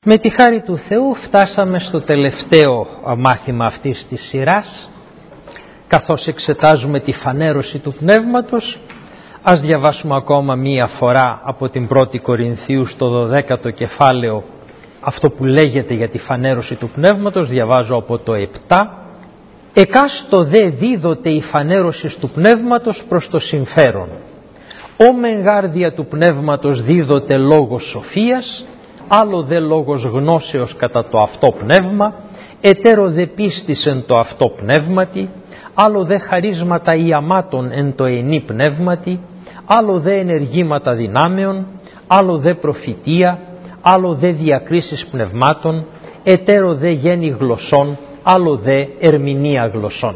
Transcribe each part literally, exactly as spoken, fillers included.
Με τη χάρη του Θεού φτάσαμε στο τελευταίο μάθημα αυτής της σειράς. Καθώς εξετάζουμε τη φανέρωση του Πνεύματος, ας διαβάσουμε ακόμα μία φορά από την πρώτη Κορινθίου στο δωδέκατο κεφάλαιο αυτό που λέγεται για τη φανέρωση του Πνεύματος. Διαβάζω από το επτά. «Εκάστο δε δίδοτε η φανέρωση του Πνεύματος προς το συμφέρον. Ω μεγάρδια του Πνεύματος δίδοτε λόγος σοφίας, άλλο δε λόγος γνώσεως κατά το αυτό πνεύμα, ετέρω δε πίστης εν το αυτό πνεύματι, άλλο δε χαρίσματα ιαμάτων εν το ενή πνεύματι, άλλο δε ενεργήματα δυνάμεων, άλλο δε προφητεία, άλλο δε διακρίσεις πνευμάτων, ετέρω δε γέννη γλωσσών, άλλο δε ερμηνεία γλωσσών».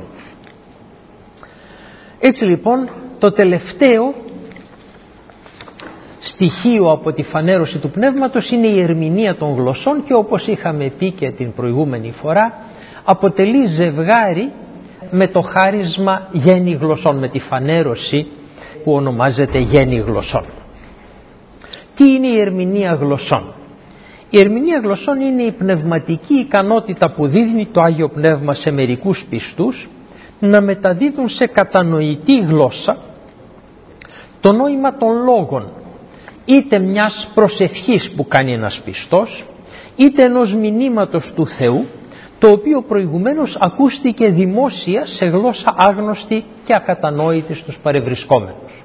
Έτσι λοιπόν το τελευταίο στοιχείο από τη φανέρωση του Πνεύματος είναι η ερμηνεία των γλωσσών και, όπως είχαμε πει και την προηγούμενη φορά, αποτελεί ζευγάρι με το χάρισμα γέννη γλωσσών, με τη φανέρωση που ονομάζεται γέννη γλωσσών. Τι είναι η ερμηνεία γλωσσών? Η ερμηνεία γλωσσών είναι η πνευματική ικανότητα που δίνει το Άγιο Πνεύμα σε μερικούς πιστούς να μεταδίδουν σε κατανοητή γλώσσα το νόημα των λόγων, είτε μιας προσευχής που κάνει ένας πιστός, είτε ενός μηνύματος του Θεού, το οποίο προηγουμένως ακούστηκε δημόσια σε γλώσσα άγνωστη και ακατανόητη στους παρευρισκόμενους.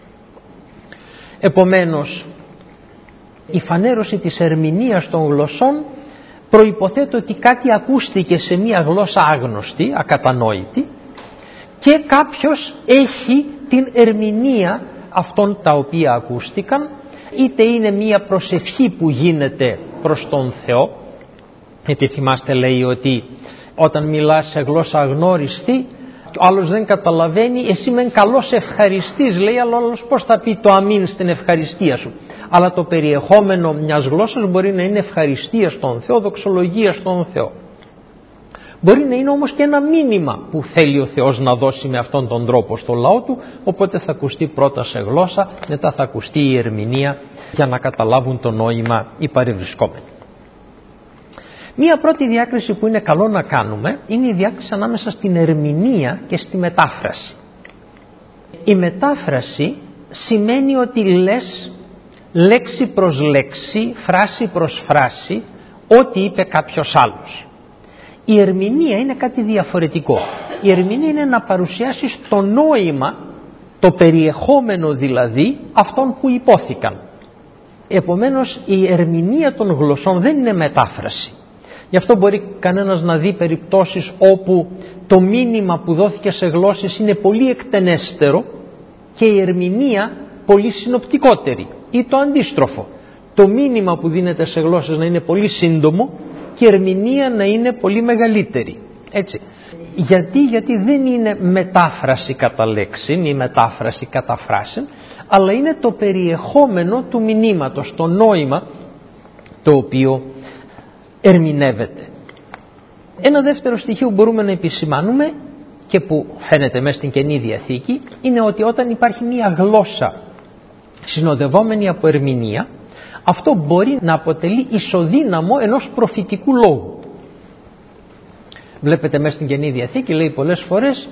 Επομένως, η φανέρωση της ερμηνείας των γλωσσών προϋποθέτει ότι κάτι ακούστηκε σε μια γλώσσα άγνωστη, ακατανόητη, και κάποιος έχει την ερμηνεία αυτών τα οποία ακούστηκαν, είτε είναι μια προσευχή που γίνεται προς τον Θεό, γιατί θυμάστε λέει ότι όταν μιλάς σε γλώσσα αγνώριστη, ο άλλος δεν καταλαβαίνει, εσύ μεν καλώς ευχαριστείς, λέει, αλλά ο άλλος πώς θα πει το αμήν στην ευχαριστία σου? Αλλά το περιεχόμενο μιας γλώσσας μπορεί να είναι ευχαριστία στον Θεό, δοξολογία στον Θεό. Μπορεί να είναι όμως και ένα μήνυμα που θέλει ο Θεός να δώσει με αυτόν τον τρόπο στο λαό του, οπότε θα ακουστεί πρώτα σε γλώσσα, μετά θα ακουστεί η ερμηνεία για να καταλάβουν το νόημα οι παρευρισκόμενοι. Μία πρώτη διάκριση που είναι καλό να κάνουμε είναι η διάκριση ανάμεσα στην ερμηνεία και στη μετάφραση. Η μετάφραση σημαίνει ότι λες λέξη προς λέξη, φράση προς φράση, ό,τι είπε κάποιος άλλος. Η ερμηνεία είναι κάτι διαφορετικό. Η ερμηνεία είναι να παρουσιάσεις το νόημα, το περιεχόμενο δηλαδή αυτών που υπόθηκαν. Επομένως η ερμηνεία των γλωσσών δεν είναι μετάφραση. Γι' αυτό μπορεί κανένας να δει περιπτώσεις όπου το μήνυμα που δόθηκε σε γλώσσες είναι πολύ εκτενέστερο και η ερμηνεία πολύ συνοπτικότερη, ή το αντίστροφο. Το μήνυμα που δίνεται σε γλώσσες να είναι πολύ σύντομο και η ερμηνεία να είναι πολύ μεγαλύτερη. Έτσι. Γιατί, γιατί δεν είναι μετάφραση κατά λέξη ή μετάφραση κατά φράση, αλλά είναι το περιεχόμενο του μηνύματος, το νόημα το οποίο ερμηνεύεται. Ένα δεύτερο στοιχείο που μπορούμε να επισημάνουμε και που φαίνεται μέσα στην Καινή Διαθήκη είναι ότι όταν υπάρχει μια γλώσσα συνοδευόμενη από ερμηνεία, αυτό μπορεί να αποτελεί ισοδύναμο ενός προφητικού λόγου. Βλέπετε μέσα στην Καινή Διαθήκη λέει πολλές φορές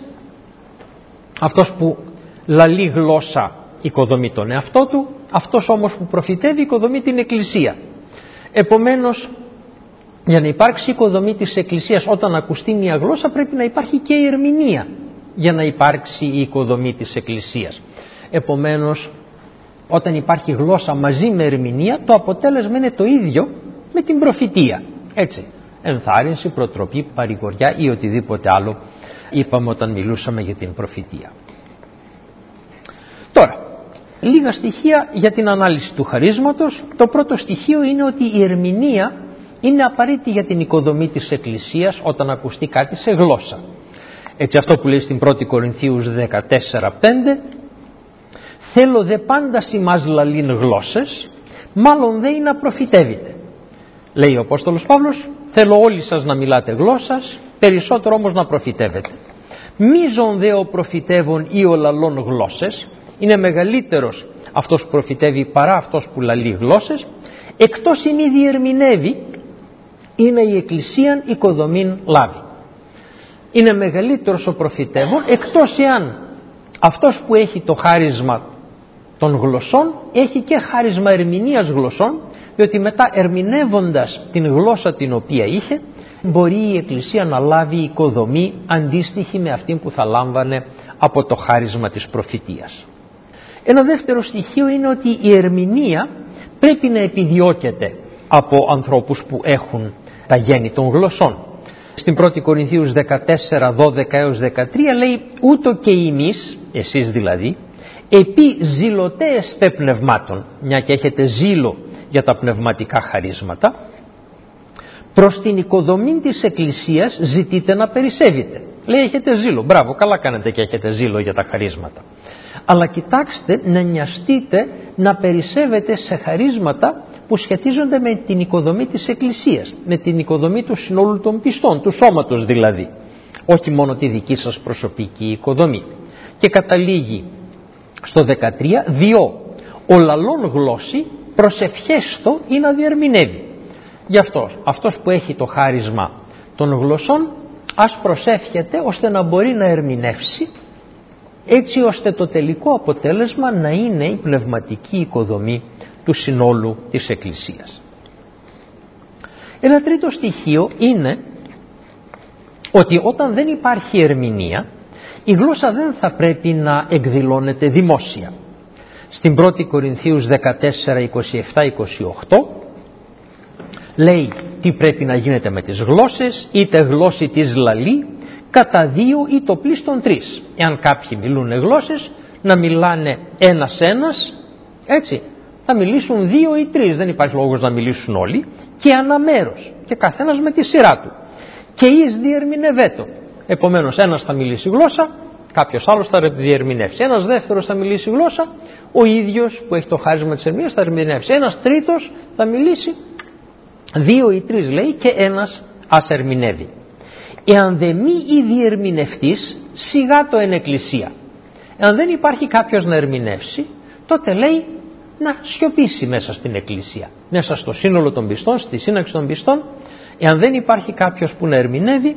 αυτός που λαλεί γλώσσα οικοδομεί τον εαυτό του, αυτός όμως που προφητεύει οικοδομεί την Εκκλησία. Επομένως, για να υπάρξει οικοδομή της Εκκλησίας, όταν ακουστεί μια γλώσσα πρέπει να υπάρχει και η ερμηνεία για να υπάρξει η οικοδομή της Εκκλησίας. Επομένως, όταν υπάρχει γλώσσα μαζί με ερμηνεία, το αποτέλεσμα είναι το ίδιο με την προφητεία. Έτσι, ενθάρρυνση, προτροπή, παρηγοριά ή οτιδήποτε άλλο είπαμε όταν μιλούσαμε για την προφητεία. Τώρα, λίγα στοιχεία για την ανάλυση του χαρίσματος. Το πρώτο στοιχείο είναι ότι η ερμηνεία είναι απαραίτητη για την οικοδομή της Εκκλησίας όταν ακουστεί κάτι σε γλώσσα. Έτσι αυτό που λέει στην πρώτη Κορινθίους δεκατέσσερα πέντε, «Θέλω δε πάντα σημάς λαλήν γλώσσες, μάλλον δε είναι να προφητεύετε». Λέει ο Απόστολος Παύλος, θέλω όλοι σας να μιλάτε γλώσσας, περισσότερο όμως να προφητεύετε. Μίζον δε ο προφητεύων ή ο λαλών γλώσσες, είναι μεγαλύτερος αυτός που προφητεύει παρά αυτός που λαλεί γλώσσες, εκτός ημί διερμηνεύει είναι η Εκκλησία οικοδομήν λάβει. Είναι μεγαλύτερος ο προφητεύων, εκτός εάν αυτός που έχει το χάρισμα των γλωσσών έχει και χάρισμα ερμηνείας γλωσσών, διότι μετά ερμηνεύοντας την γλώσσα την οποία είχε, μπορεί η Εκκλησία να λάβει οικοδομή αντίστοιχη με αυτή που θα λάμβανε από το χάρισμα της προφητείας. Ένα δεύτερο στοιχείο είναι ότι η ερμηνεία πρέπει να επιδιώκεται από ανθρώπους που έχουν τα γέννη των γλωσσών. Στην πρώτη Κορινθίους δεκατέσσερα, δώδεκα έως δεκατρία λέει «Ούτω και εμείς, εσείς δηλαδή, επί ζηλωτέεστε πνευμάτων», μια και έχετε ζήλο για τα πνευματικά χαρίσματα, προς την οικοδομή της Εκκλησίας ζητείτε να περισσεύετε. Λέει έχετε ζήλο, μπράβο, καλά κάνετε και έχετε ζήλο για τα χαρίσματα. Αλλά κοιτάξτε να νοιαστείτε να περισσεύετε σε χαρίσματα που σχετίζονται με την οικοδομή της Εκκλησίας, με την οικοδομή του συνόλου των πιστών, του σώματος δηλαδή, όχι μόνο τη δική σας προσωπική οικοδομή. Και καταλήγει στο δεκατρία, διό ο λαλών γλώσσι προσευχέστο ή να διερμηνεύει. Γι' αυτό αυτός που έχει το χάρισμα των γλωσσών ας προσεύχεται ώστε να μπορεί να ερμηνεύσει, έτσι ώστε το τελικό αποτέλεσμα να είναι η πνευματική οικοδομή του συνόλου της Εκκλησίας. Ένα τρίτο στοιχείο είναι ότι όταν δεν υπάρχει ερμηνεία, η γλώσσα δεν θα πρέπει να εκδηλώνεται δημόσια. Στην πρώτη Κορινθίους δεκατέσσερα, είκοσι επτά, είκοσι οκτώ λέει τι πρέπει να γίνεται με τις γλώσσες, είτε γλώσση της λαλή, κατά δύο ή το πλήστον τρεις. Εάν κάποιοι μιλούν γλώσσες, να μιλάνε ένας-ένας, έτσι, θα μιλήσουν δύο ή τρεις, δεν υπάρχει λόγος να μιλήσουν όλοι, και αναμέρος, και καθένας με τη σειρά του. Και εις διερμηνευέτο. Επομένως ένας θα μιλήσει γλώσσα, κάποιος άλλος θα διερμηνεύσει. Ένας δεύτερος θα μιλήσει γλώσσα, ο ίδιος που έχει το χάρισμα της ερμηνείας θα ερμηνεύσει. Ένας τρίτος θα μιλήσει, δύο ή τρεις λέει, και ένας ας ερμηνεύει. Εάν δε μη η διερμηνευτής, σιγά το εν εκκλησία. Εάν δεν υπάρχει κάποιος να ερμηνεύσει, τότε λέει να σιωπήσει μέσα στην εκκλησία, μέσα στο σύνολο των πιστών, στη σύναξη των πιστών. Εάν δεν υπάρχει κάποιος που να ερμηνεύει,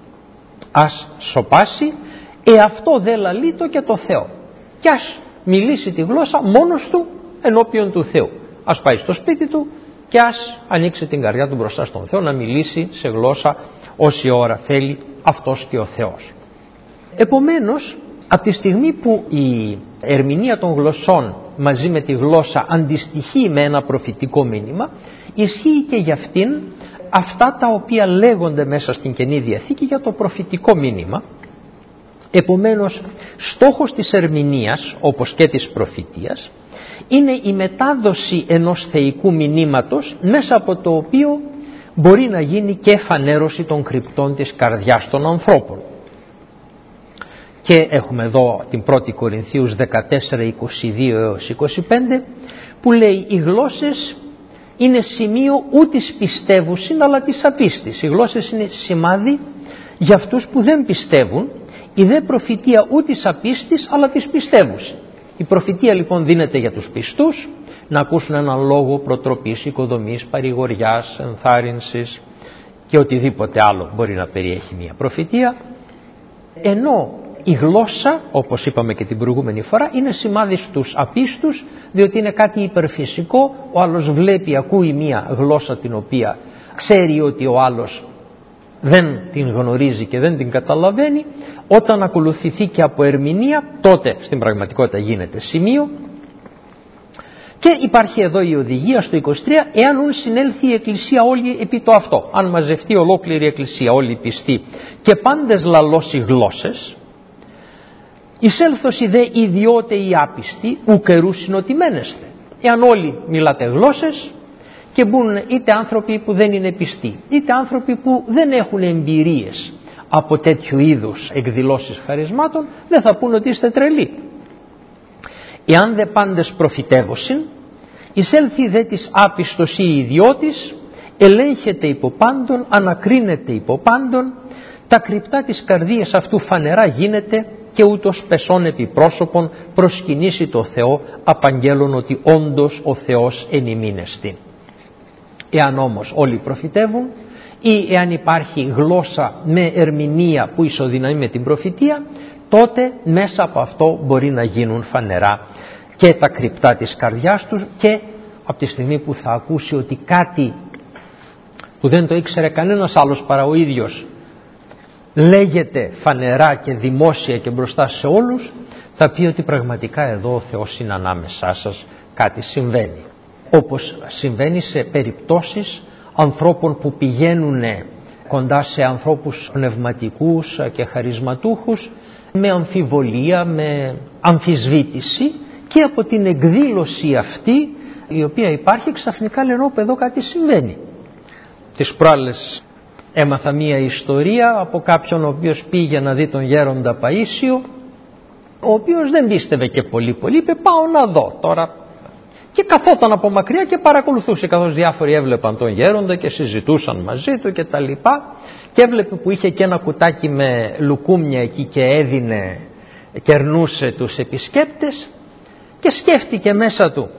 ας σοπάσει, εαυτό δε λαλείτο και το Θεό, και ας μιλήσει τη γλώσσα μόνος του ενώπιον του Θεού. Ας πάει στο σπίτι του και ας ανοίξει την καρδιά του μπροστά στον Θεό να μιλήσει σε γλώσσα όση ώρα θέλει αυτός και ο Θεός. Επομένως, από τη στιγμή που η ερμηνεία των γλωσσών μαζί με τη γλώσσα αντιστοιχεί με ένα προφητικό μήνυμα, ισχύει και για αυτήν αυτά τα οποία λέγονται μέσα στην Καινή Διαθήκη για το προφητικό μήνυμα. Επομένως, στόχος της ερμηνείας, όπως και της προφητείας, είναι η μετάδοση ενός θεϊκού μηνύματος, μέσα από το οποίο μπορεί να γίνει και εφανέρωση των κρυπτών της καρδιάς των ανθρώπων. Και έχουμε εδώ την πρώτη Κορινθίους δεκατέσσερα, είκοσι δύο έως είκοσι πέντε, που λέει οι γλώσσες είναι σημείο ούτης πιστεύουσιν αλλά της απίστης. Οι γλώσσες είναι σημάδι για αυτούς που δεν πιστεύουν, η δε προφητεία ούτης απίστης αλλά της πιστεύουσιν. Η προφητεία λοιπόν δίνεται για τους πιστούς, να ακούσουν έναν λόγο προτροπής, οικοδομής, παρηγοριάς, ενθάρρυνσης και οτιδήποτε άλλο μπορεί να περιέχει μια προφητεία, ενώ η γλώσσα, όπως είπαμε και την προηγούμενη φορά, είναι σημάδι στους απίστους, διότι είναι κάτι υπερφυσικό. Ο άλλος βλέπει, ακούει μια γλώσσα την οποία ξέρει ότι ο άλλος δεν την γνωρίζει και δεν την καταλαβαίνει. Όταν ακολουθηθεί και από ερμηνεία, τότε στην πραγματικότητα γίνεται σημείο. Και υπάρχει εδώ η οδηγία στο είκοσι τρία, εάν ούν συνέλθει η Εκκλησία όλη επί το αυτό, αν μαζευτεί ολόκληρη η Εκκλησία, όλοι οι πιστοί και πάντες λαλώσει γλώσσες, εισέλθωση δε ιδιώτε οι άπιστοι, ουκερού συνοτιμένεστε. Εάν όλοι μιλάτε γλώσσες και μπουν είτε άνθρωποι που δεν είναι πιστοί, είτε άνθρωποι που δεν έχουν εμπειρίες από τέτοιου είδους εκδηλώσεις χαρισμάτων, δεν θα πούν ότι είστε τρελοί. Εάν δε πάντες προφητεύωσιν, εισέλθει δε της άπιστος ή ιδιώτης, ελέγχεται υπό πάντων, ανακρίνεται υπό πάντων, τα κρυπτά της καρδίας αυτού φανερά γίνεται και ούτως πεσών επί πρόσωπον προσκυνήσει το Θεό, απαγγέλων ότι όντως ο Θεός εν ημίν εστιν. Εάν όμως όλοι προφητεύουν, ή εάν υπάρχει γλώσσα με ερμηνεία που ισοδυναμεί με την προφητεία, τότε μέσα από αυτό μπορεί να γίνουν φανερά και τα κρυπτά της καρδιάς του, και από τη στιγμή που θα ακούσει ότι κάτι που δεν το ήξερε κανένας άλλος παρά ο ίδιος λέγεται φανερά και δημόσια και μπροστά σε όλους, θα πει ότι πραγματικά εδώ ο Θεός είναι ανάμεσά σας, κάτι συμβαίνει. Όπως συμβαίνει σε περιπτώσεις ανθρώπων που πηγαίνουν κοντά σε ανθρώπους πνευματικούς και χαρισματούχους με αμφιβολία, με αμφισβήτηση, και από την εκδήλωση αυτή η οποία υπάρχει ξαφνικά λένε όπου εδώ κάτι συμβαίνει. Τις προάλλες έμαθα μία ιστορία από κάποιον ο οποίος πήγε να δει τον γέροντα Παΐσιο, ο οποίος δεν πίστευε και πολύ πολύ, είπε πάω να δω τώρα, και καθόταν από μακριά και παρακολουθούσε καθώς διάφοροι έβλεπαν τον γέροντα και συζητούσαν μαζί του και τα λοιπά, και έβλεπε που είχε και ένα κουτάκι με λουκούμια εκεί και έδινε, κερνούσε τους επισκέπτες, και σκέφτηκε μέσα του,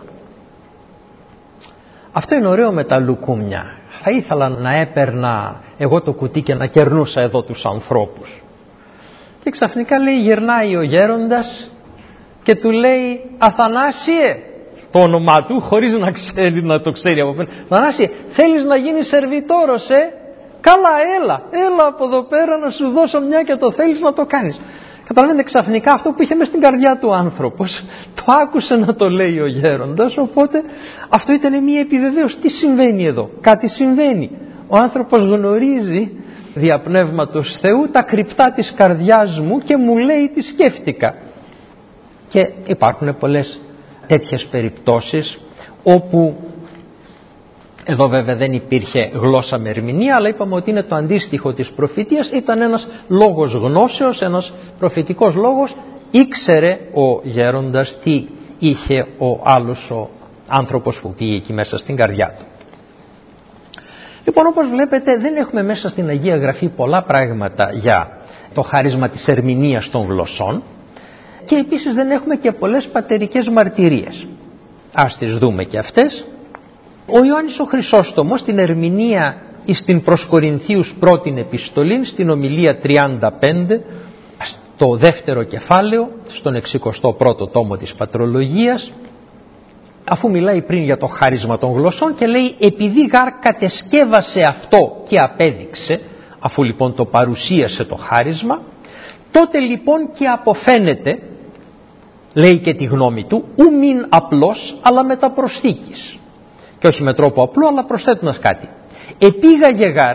αυτό είναι ωραίο με τα λουκούμια, θα ήθελα να έπαιρνα εγώ το κουτί και να κερνούσα εδώ τους ανθρώπους. Και ξαφνικά λέει, γυρνάει ο γέροντας και του λέει, Αθανάσιε, το όνομά του χωρίς να ξέρει, να το ξέρει από πέρα, Αθανάσιε, θέλεις να γίνεις σερβιτόρος, ε? Καλά, έλα, έλα από εδώ πέρα να σου δώσω μια και το θέλεις να το κάνεις. Καταλαβαίνετε ξαφνικά αυτό που είχε μες στην καρδιά του άνθρωπος, το άκουσε να το λέει ο γέροντας, οπότε αυτό ήταν μια επιβεβαίωση. Τι συμβαίνει εδώ? Κάτι συμβαίνει. Ο άνθρωπος γνωρίζει δια πνεύματος Θεού τα κρυπτά της καρδιάς μου και μου λέει τι σκέφτηκα. Και υπάρχουν πολλές τέτοιες περιπτώσεις όπου εδώ βέβαια δεν υπήρχε γλώσσα με ερμηνεία, αλλά είπαμε ότι είναι το αντίστοιχο της προφητείας, ήταν ένας λόγος γνώσεως, ένας προφητικός λόγος, ήξερε ο γέροντας τι είχε ο άλλος ο άνθρωπος που πήγε εκεί μέσα στην καρδιά του. Λοιπόν, όπως βλέπετε δεν έχουμε μέσα στην Αγία Γραφή πολλά πράγματα για το χάρισμα της ερμηνείας των γλωσσών, και επίσης δεν έχουμε και πολλές πατερικές μαρτυρίες. Ας τις δούμε και αυτές. Ο Ιωάννης ο Χρυσόστομος στην ερμηνεία εις την προς Κορινθίους πρώτην επιστολήν, στην ομιλία τριάντα πέντε, στο δεύτερο κεφάλαιο, στον εξηκοστό πρώτο τόμο της Πατρολογίας, αφού μιλάει πριν για το χάρισμα των γλωσσών και λέει, επειδή γάρ κατεσκεύασε αυτό και απέδειξε, αφού λοιπόν το παρουσίασε το χάρισμα, τότε λοιπόν και αποφαίνεται, λέει και τη γνώμη του, ου μην απλώς αλλά μεταπροσθήκης. Και όχι με τρόπο απλό, αλλά προσθέτοντας κάτι. Επήγαγε γάρ,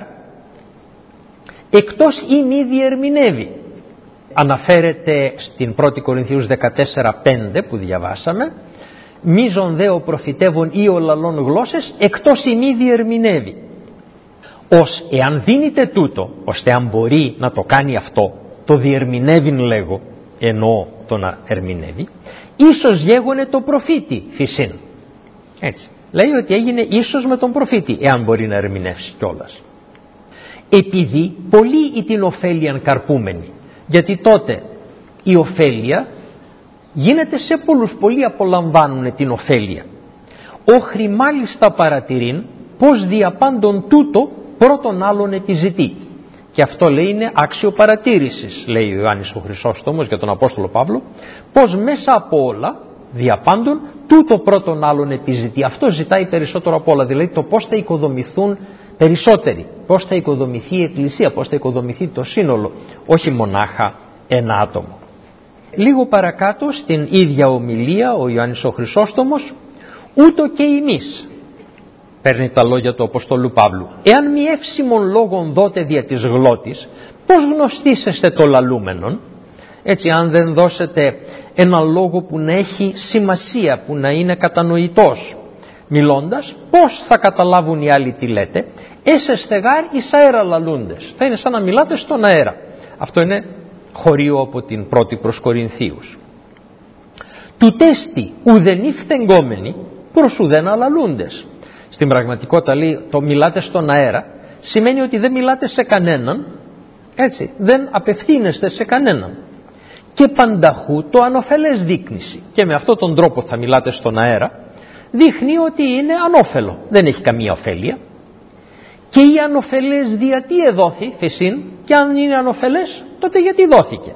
εκτός ή μη διερμηνεύει. Αναφέρεται στην πρώτη Κορινθίους δεκατέσσερα πέντε που διαβάσαμε, μίζον δε ο προφητεύων ή ο λαλών γλώσσες, εκτός ή μη διερμηνεύει. Ως εάν δίνεται τούτο, ώστε αν μπορεί να το κάνει αυτό, το διερμηνεύειν λέγω, εννοώ το να ερμηνεύει, ίσως γέγονε το προφήτη φυσίν. Έτσι. Λέει ότι έγινε ίσως με τον προφήτη, εάν μπορεί να ερμηνεύσει κιόλας. Επειδή πολλοί ή την ωφέλιαν καρπούμενοι, γιατί τότε η ωφέλεια γίνεται σε πολλούς, πολλοί απολαμβάνουν την ωφέλεια. Όχρη μάλιστα παρατηρήν πως διαπάντων τούτο πρώτον άλλον επιζητεί. Και αυτό λέει είναι άξιο παρατήρησης, λέει ο Ιωάννης ο Χρυσόστομος για τον Απόστολο Παύλο, πως μέσα από όλα διαπάντων τούτο πρώτον άλλον επιζητεί. Αυτό ζητάει περισσότερο από όλα, δηλαδή το πώς θα οικοδομηθούν περισσότεροι, πώς θα οικοδομηθεί η Εκκλησία, πώς θα οικοδομηθεί το σύνολο, όχι μονάχα ένα άτομο. Λίγο παρακάτω στην ίδια ομιλία ο Ιωάννης ο Χρυσόστομος, ούτω και εμείς, παίρνει τα λόγια του Αποστόλου Παύλου, εάν μη εύσημον λόγων δότε δια της γλώτης, πώς γνωστήσεστε το λαλούμενον? Έτσι, αν δεν δώσετε ένα λόγο που να έχει σημασία, που να είναι κατανοητός μιλώντας, πώς θα καταλάβουν οι άλλοι τι λέτε? Έσεστε γάρ εις αέρα λαλούντες. Θα είναι σαν να μιλάτε στον αέρα. Αυτό είναι χωρίο από την πρώτη προς Κορινθίους. Του τέστη ουδεν ηφθεγκόμενοι προς ουδεν αλαλούντες. Στην πραγματικότητα λέει το μιλάτε στον αέρα σημαίνει ότι δεν μιλάτε σε κανέναν, έτσι, δεν απευθύνεστε σε κανέναν. Και πανταχού το ανωφελές δείκνηση. Και με αυτόν τον τρόπο θα μιλάτε στον αέρα, δείχνει ότι είναι ανώφελο, δεν έχει καμία ωφέλεια. Και ή ανοφελές δια τι εδόθη θεσίν, και αν είναι ανοφελές τότε γιατί δόθηκε.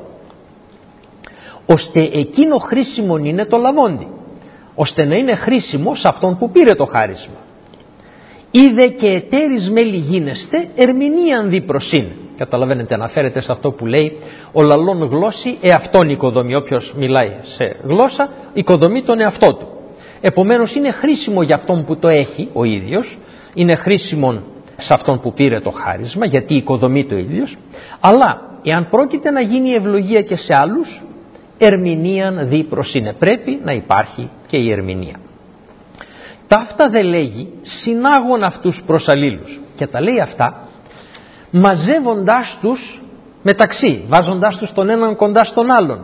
Ώστε εκείνο χρήσιμον είναι το λαβόντι, ώστε να είναι χρήσιμο σε αυτόν που πήρε το χάρισμα. Είδε και εταίρις μέλη γίνεστε, ερμηνείαν δι προσήν. Καταλαβαίνετε, αναφέρεται σε αυτό που λέει ο λαλών γλώσσι εαυτόν οικοδομεί. Όποιος μιλάει σε γλώσσα οικοδομεί τον εαυτό του. Επομένως είναι χρήσιμο για αυτόν που το έχει ο ίδιος, είναι χρήσιμο σε αυτόν που πήρε το χάρισμα γιατί οικοδομεί το ίδιος, αλλά εάν πρόκειται να γίνει ευλογία και σε άλλους, ερμηνείαν δι προσήνε. Πρέπει να υπάρχει και η ερμηνεία. Ταύτα δε λέγει συνάγων αυτούς προς αλλήλους, και τα λέει αυτά μαζεύοντάς τους μεταξύ, βάζοντάς τους τον έναν κοντά στον άλλον,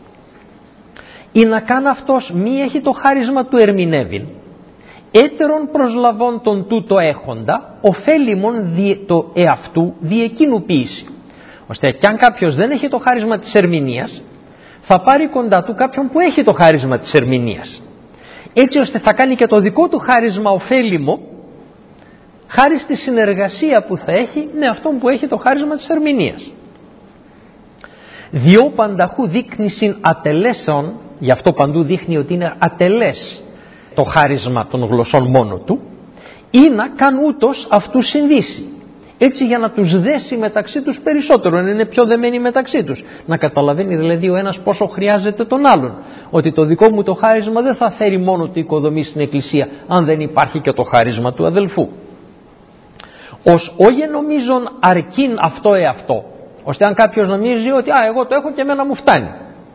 ή να κάνει αυτός μη έχει το χάρισμα του ερμηνεύειν, έτερον προσλαβών τον τούτο έχοντα, ωφέλιμον το εαυτού διεκείνου ποίηση. Ώστε κι αν κάποιος δεν έχει το χάρισμα της ερμηνείας, θα πάρει κοντά του κάποιον που έχει το χάρισμα της ερμηνείας, έτσι ώστε θα κάνει και το δικό του χάρισμα ωφέλιμο, χάρη στη συνεργασία που θα έχει με αυτόν που έχει το χάρισμα της ερμηνείας. Διό πανταχού δείκνησιν ατελέσεων, γι' αυτό παντού δείχνει ότι είναι ατελές το χάρισμα των γλωσσών μόνο του, ή να καν ούτως αυτούς συνδύσει. Έτσι για να τους δέσει μεταξύ τους περισσότερο, να είναι πιο δεμένοι μεταξύ τους. Να καταλαβαίνει δηλαδή ο ένας πόσο χρειάζεται τον άλλον. Ότι το δικό μου το χάρισμα δεν θα φέρει μόνο τη οικοδομή στην εκκλησία, αν δεν υπάρχει και το χάρισμα του αδελφού. Ωςόγε νομίζον αρκήν αυτό εαυτό, ώστε αν κάποιος νομίζει ότι α, εγώ το έχω και εμένα μου φτάνει,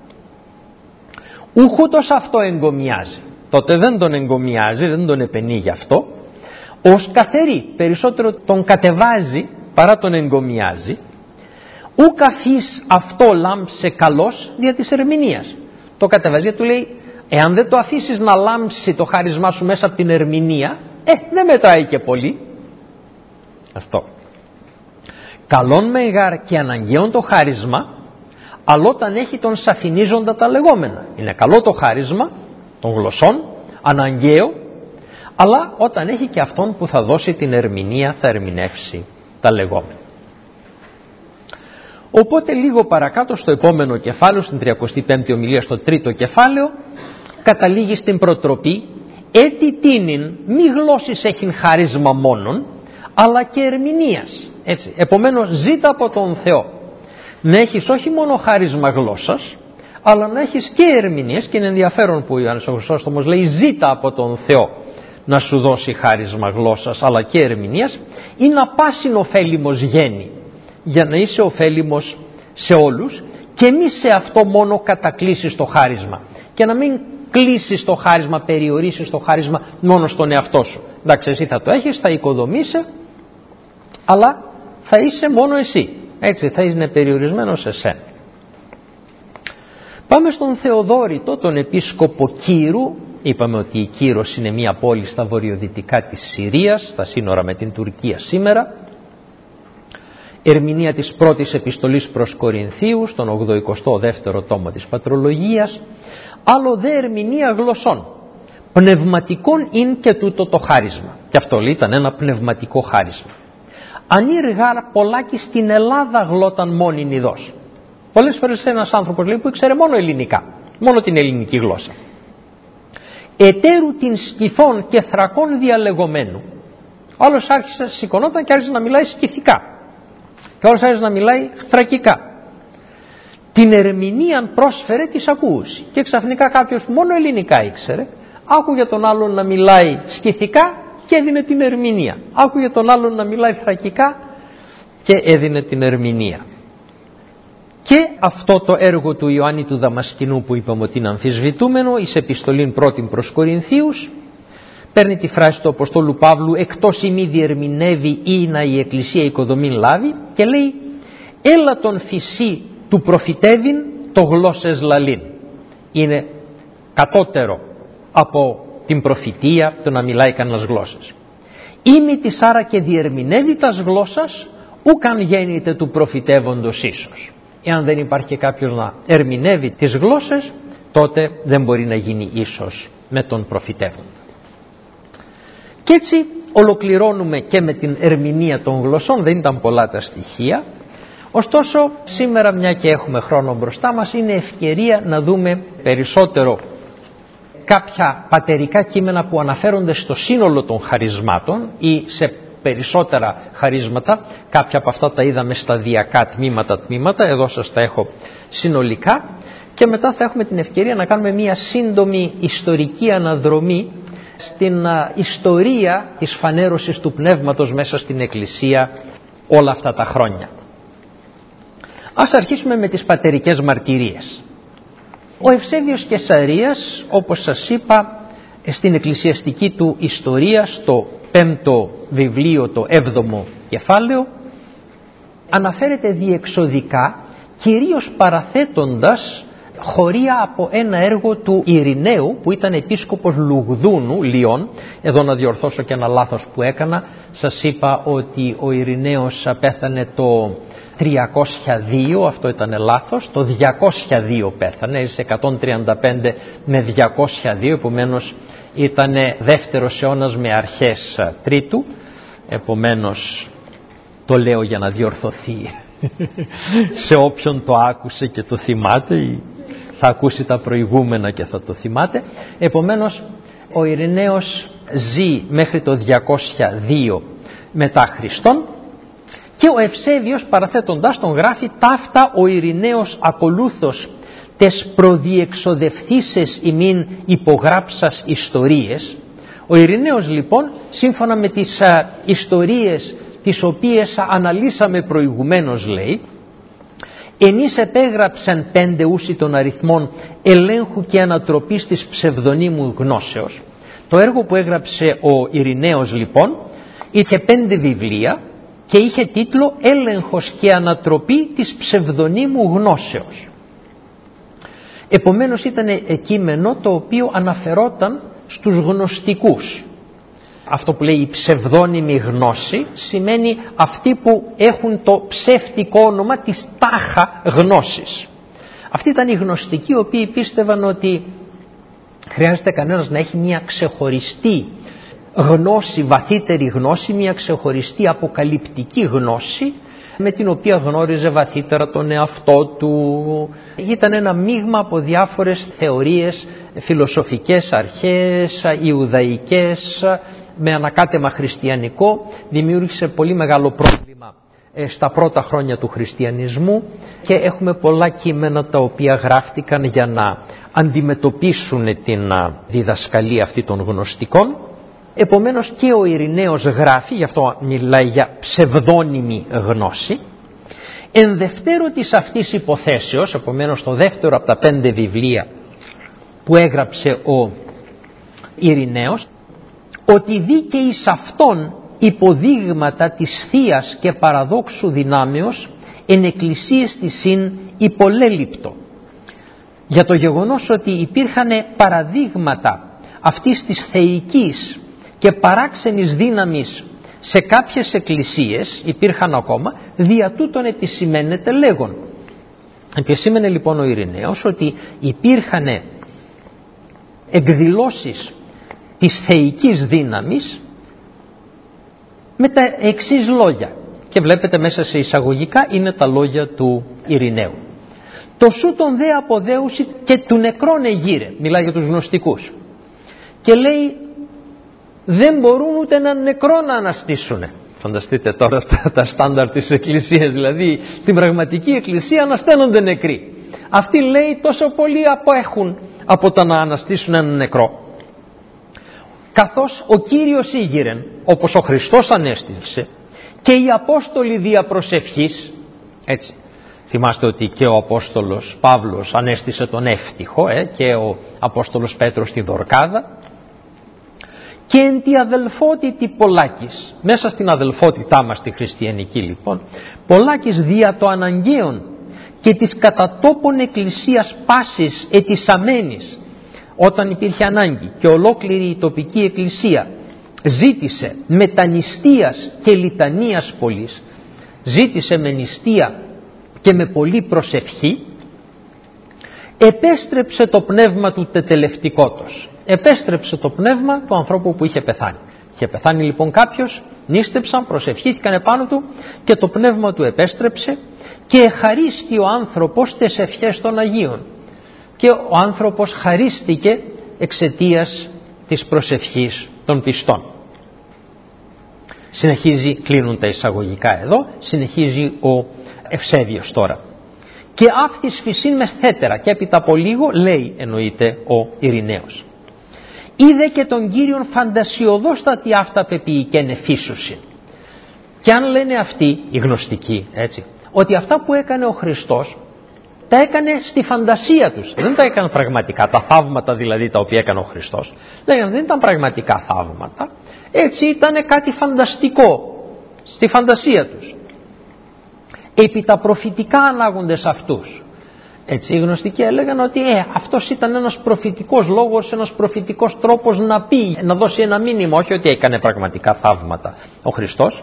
ούχουτος αυτό εγκομιάζει, τότε δεν τον εγκομιάζει, δεν τον επενεί γι' αυτό, ως καθερή, περισσότερο τον κατεβάζει παρά τον εγκομιάζει, ουκ αφής αυτό λάμψε καλός δια της ερμηνείας. Το κατεβάζει γιατί του λέει, εάν δεν το αφήσεις να λάμψει το χάρισμά σου μέσα από την ερμηνεία, ε, δεν μετράει και πολύ. Αυτό. Καλόν μεγάρ και αναγκαίον το χάρισμα, αλλά όταν έχει τον σαφηνίζοντα τα λεγόμενα. Είναι καλό το χάρισμα των γλωσσών, αναγκαίο, αλλά όταν έχει και αυτόν που θα δώσει την ερμηνεία, θα ερμηνεύσει τα λεγόμενα. Οπότε λίγο παρακάτω στο επόμενο κεφάλαιο, στην τριακοστή πέμπτη ομιλία, στο τρίτο κεφάλαιο, καταλήγει στην προτροπή, έτι τίνην μη γλώσσης έχειν χάρισμα μόνον, αλλά και ερμηνείας. Έτσι. Επομένως ζήτα από τον Θεό να έχεις όχι μόνο χάρισμα γλώσσας, αλλά να έχεις και ερμηνείες, και είναι ενδιαφέρον που ο Ιωάννης ο Χρυσόστομος λέει ζήτα από τον Θεό να σου δώσει χάρισμα γλώσσας αλλά και ερμηνείας, ή να πάσιν ωφέλιμος γέννη, για να είσαι ωφέλιμος σε όλους και μη σε αυτό μόνο κατακλείσεις το χάρισμα, και να μην κλείσεις το χάρισμα, περιορίσεις το χάρισμα μόνο στον εαυτό σου. Εντάξει, εσύ θα το έχεις, θα οικοδομείσαι, αλλά θα είσαι μόνο εσύ, έτσι θα είναι περιορισμένος σε σένα. Πάμε στον Θεοδόρητο, τον επίσκοπο Κύρου. Είπαμε ότι η Κύρος είναι μια πόλη στα βορειοδυτικά της Συρίας, στα σύνορα με την Τουρκία σήμερα. Ερμηνεία της πρώτης επιστολής προς Κορινθίους, τον ογδοηκοστό δεύτερο τόμο της Πατρολογίας. Άλλο δε ερμηνεία γλωσσών. Πνευματικών ειν και τούτο το χάρισμα. Και αυτό λέει ήταν ένα πνευματικό χάρισμα. Ανήργαρ πολλάκι στην Ελλάδα γλώταν μόνην ειδός. Πολλές φορές ένας άνθρωπος λέει που ήξερε μόνο ελληνικά, μόνο την ελληνική γλώσσα. Ετέρου την σκυθών και θρακών διαλεγωμένου. Άλλος άρχισε, σηκωνόταν και άρχισε να μιλάει σκυθικά. Και άλλος άρχισε να μιλάει θρακικά. Την ερμηνείαν πρόσφερε της ακούουση. Και ξαφνικά κάποιος που μόνο ελληνικά ήξερε, άκουγε τον άλλον να μιλάει σκυθικά και έδινε την ερμηνεία. Άκουγε τον άλλον να μιλάει θρακικά και έδινε την ερμηνεία. Και αυτό το έργο του Ιωάννη του Δαμασκηνού που είπαμε ότι είναι αμφισβητούμενο, εις επιστολήν πρώτην προς Κορινθίους, παίρνει τη φράση του Αποστόλου Παύλου, εκτός ημί διερμηνεύει ή να η Εκκλησία οικοδομήν λάβει, και λέει έλα τον φυσί του προφητεύειν το γλώσσες λαλήν. Είναι κατώτερο από την προφητεία το να μιλάει κανένας γλώσσες. Ήμι της άρα και διερμηνεύει τας γλώσσας, ουκαν γέννηται του προφητεύοντος ίσως. Εάν δεν υπάρχει και κάποιος να ερμηνεύει τις γλώσσες, τότε δεν μπορεί να γίνει ίσως με τον προφητεύοντα. Και έτσι ολοκληρώνουμε και με την ερμηνεία των γλωσσών, δεν ήταν πολλά τα στοιχεία. Ωστόσο σήμερα, μια και έχουμε χρόνο μπροστά μας, είναι ευκαιρία να δούμε περισσότερο κάποια πατερικά κείμενα που αναφέρονται στο σύνολο των χαρισμάτων ή σε περισσότερα χαρίσματα. Κάποια από αυτά τα είδαμε σταδιακά, τμήματα τμήματα, εδώ σας τα έχω συνολικά, και μετά θα έχουμε την ευκαιρία να κάνουμε μια σύντομη ιστορική αναδρομή στην ιστορία της φανέρωσης του Πνεύματος μέσα στην Εκκλησία όλα αυτά τα χρόνια. Ας αρχίσουμε με τις πατερικές μαρτυρίες. Ο Ευσέβιος Κεσαρίας, όπως σας είπα, στην εκκλησιαστική του ιστορία, στο πέμπτο βιβλίο, το έβδομο κεφάλαιο, αναφέρεται διεξοδικά, κυρίως παραθέτοντας χωρία από ένα έργο του Ειρηναίου, που ήταν επίσκοπος Λουγδούνου, Λιών. Εδώ να διορθώσω και ένα λάθος που έκανα. Σας είπα ότι ο Ειρηναίος πέθανε το τριακόσια δύο, αυτό ήταν λάθος, το διακόσια δύο πέθανε, σε εκατόν τριάντα πέντε με διακόσια δύο, επομένως ήταν δεύτερος αιώνας με αρχές τρίτου, επομένως το λέω για να διορθωθεί σε όποιον το άκουσε και το θυμάται, ή θα ακούσει τα προηγούμενα και θα το θυμάται. Επομένως ο Ειρηναίος ζει μέχρι το διακόσια δύο μετά Χριστόν, και ο Ευσέβιος παραθέτοντας τον γράφει «Ταύτα ο Ειρηναίος ακολούθως τες προδιεξοδευθήσεις ημίν υπογράψας ιστορίες». Ο Ειρηναίος λοιπόν, σύμφωνα με τις α, ιστορίες τις οποίες αναλύσαμε προηγουμένως, λέει, «Ενείς επέγραψαν πέντε ούσι των αριθμών ελέγχου και ανατροπής της ψευδονύμου γνώσεως». Το έργο που έγραψε ο Ειρηναίος λοιπόν είχε πέντε βιβλία και είχε τίτλο «Έλεγχος και ανατροπή της ψευδονύμου γνώσεως». Επομένως ήταν κείμενο το οποίο αναφερόταν στους γνωστικούς. Αυτό που λέει η ψευδόνυμη γνώση σημαίνει αυτοί που έχουν το ψεύτικο όνομα της τάχα γνώσης. Αυτοί ήταν οι γνωστικοί, οι οποίοι πίστευαν ότι χρειάζεται κανένας να έχει μια ξεχωριστή γνώση, βαθύτερη γνώση, μια ξεχωριστή αποκαλυπτική γνώση, με την οποία γνώριζε βαθύτερα τον εαυτό του. Ήταν ένα μείγμα από διάφορες θεωρίες, φιλοσοφικές αρχές, ιουδαϊκές, με ανακάτεμα χριστιανικό. Δημιούργησε πολύ μεγάλο πρόβλημα στα πρώτα χρόνια του χριστιανισμού, και έχουμε πολλά κείμενα τα οποία γράφτηκαν για να αντιμετωπίσουν την διδασκαλία αυτή των γνωστικών. Επομένως και ο Ειρηναίος γράφει, γι' αυτό μιλάει για ψευδόνυμη γνώση. Εν δευτέρω της αυτής υποθέσεως, επομένως το δεύτερο από τα πέντε βιβλία που έγραψε ο Ειρηναίος, ότι δίκαιοι σ' αυτόν υποδείγματα της θείας και παραδόξου δυνάμεως εν εκκλησίες της συν υπολέλειπτο. Για το γεγονός ότι υπήρχαν παραδείγματα αυτής της θεϊκής και παράξενης δύναμης σε κάποιες εκκλησίες, υπήρχαν ακόμα, δια τούτον επισημαίνεται λέγον. Επισήμενε λοιπόν ο Ειρηναίος ότι υπήρχαν εκδηλώσεις της θεϊκής δύναμης με τα εξής λόγια, και βλέπετε μέσα σε εισαγωγικά είναι τα λόγια του Ειρηναίου. «Το σου τον δε αποδέουση και του νεκρών εγείρε», μιλάει για τους γνωστικούς, και λέει δεν μπορούν ούτε έναν νεκρό να αναστήσουν. Φανταστείτε τώρα τα, τα στάνταρ της εκκλησίας, δηλαδή στην πραγματική εκκλησία ανασταίνονται νεκροί. Αυτοί, λέει, τόσο πολύ απέχουν από το να αναστήσουν έναν νεκρό. Καθώς ο Κύριος ήγηρεν, όπως ο Χριστός ανέστησε, και οι Απόστολοι δια προσευχής, έτσι. Θυμάστε ότι και ο Απόστολος Παύλος ανέστησε τον Εύτυχο, ε, και ο Απόστολος Πέτρος τη Δορκάδα. Και εν τη αδελφότητη Πολάκης, μέσα στην αδελφότητά μας τη χριστιανική λοιπόν, Πολάκης δια το αναγκαίον και της κατά τόπον εκκλησίας πάσης ετισαμένης, όταν υπήρχε ανάγκη και ολόκληρη η τοπική εκκλησία ζήτησε με νηστείας και λιτανίας πολλής, ζήτησε με νηστεία και με πολλή προσευχή, επέστρεψε το πνεύμα του τετελευτικότος. Επέστρεψε το πνεύμα του ανθρώπου που είχε πεθάνει. Είχε πεθάνει λοιπόν κάποιος, νήστεψαν, προσευχήθηκαν επάνω του και το πνεύμα του επέστρεψε και εχαρίστη ο άνθρωπος τις ευχές των Αγίων. Και ο άνθρωπος χαρίστηκε εξαιτίας της προσευχής των πιστών. Συνεχίζει, κλείνουν τα εισαγωγικά εδώ, συνεχίζει ο Ευσέβιος τώρα. Και αυτής φυσήν μεσθέτερα, και έπειτα από λίγο λέει, εννοείται, ο Ειρηναίος. Είδε και τον Κύριον φαντασιωδόστατη αυτά πεποιηκένε φύσουσιν. Και αν λένε αυτοί οι γνωστικοί, έτσι, ότι αυτά που έκανε ο Χριστός τα έκανε στη φαντασία τους, δεν τα έκανε πραγματικά, τα θαύματα δηλαδή τα οποία έκανε ο Χριστός, λέγανε δεν ήταν πραγματικά θαύματα, έτσι ήταν κάτι φανταστικό στη φαντασία τους. Επί τα προφητικά ανάγοντες αυτούς, έτσι οι γνωστικοί έλεγαν ότι ε, αυτός ήταν ένας προφητικός λόγος, ένας προφητικός τρόπος να πει, να δώσει ένα μήνυμα, όχι ότι έκανε πραγματικά θαύματα ο Χριστός.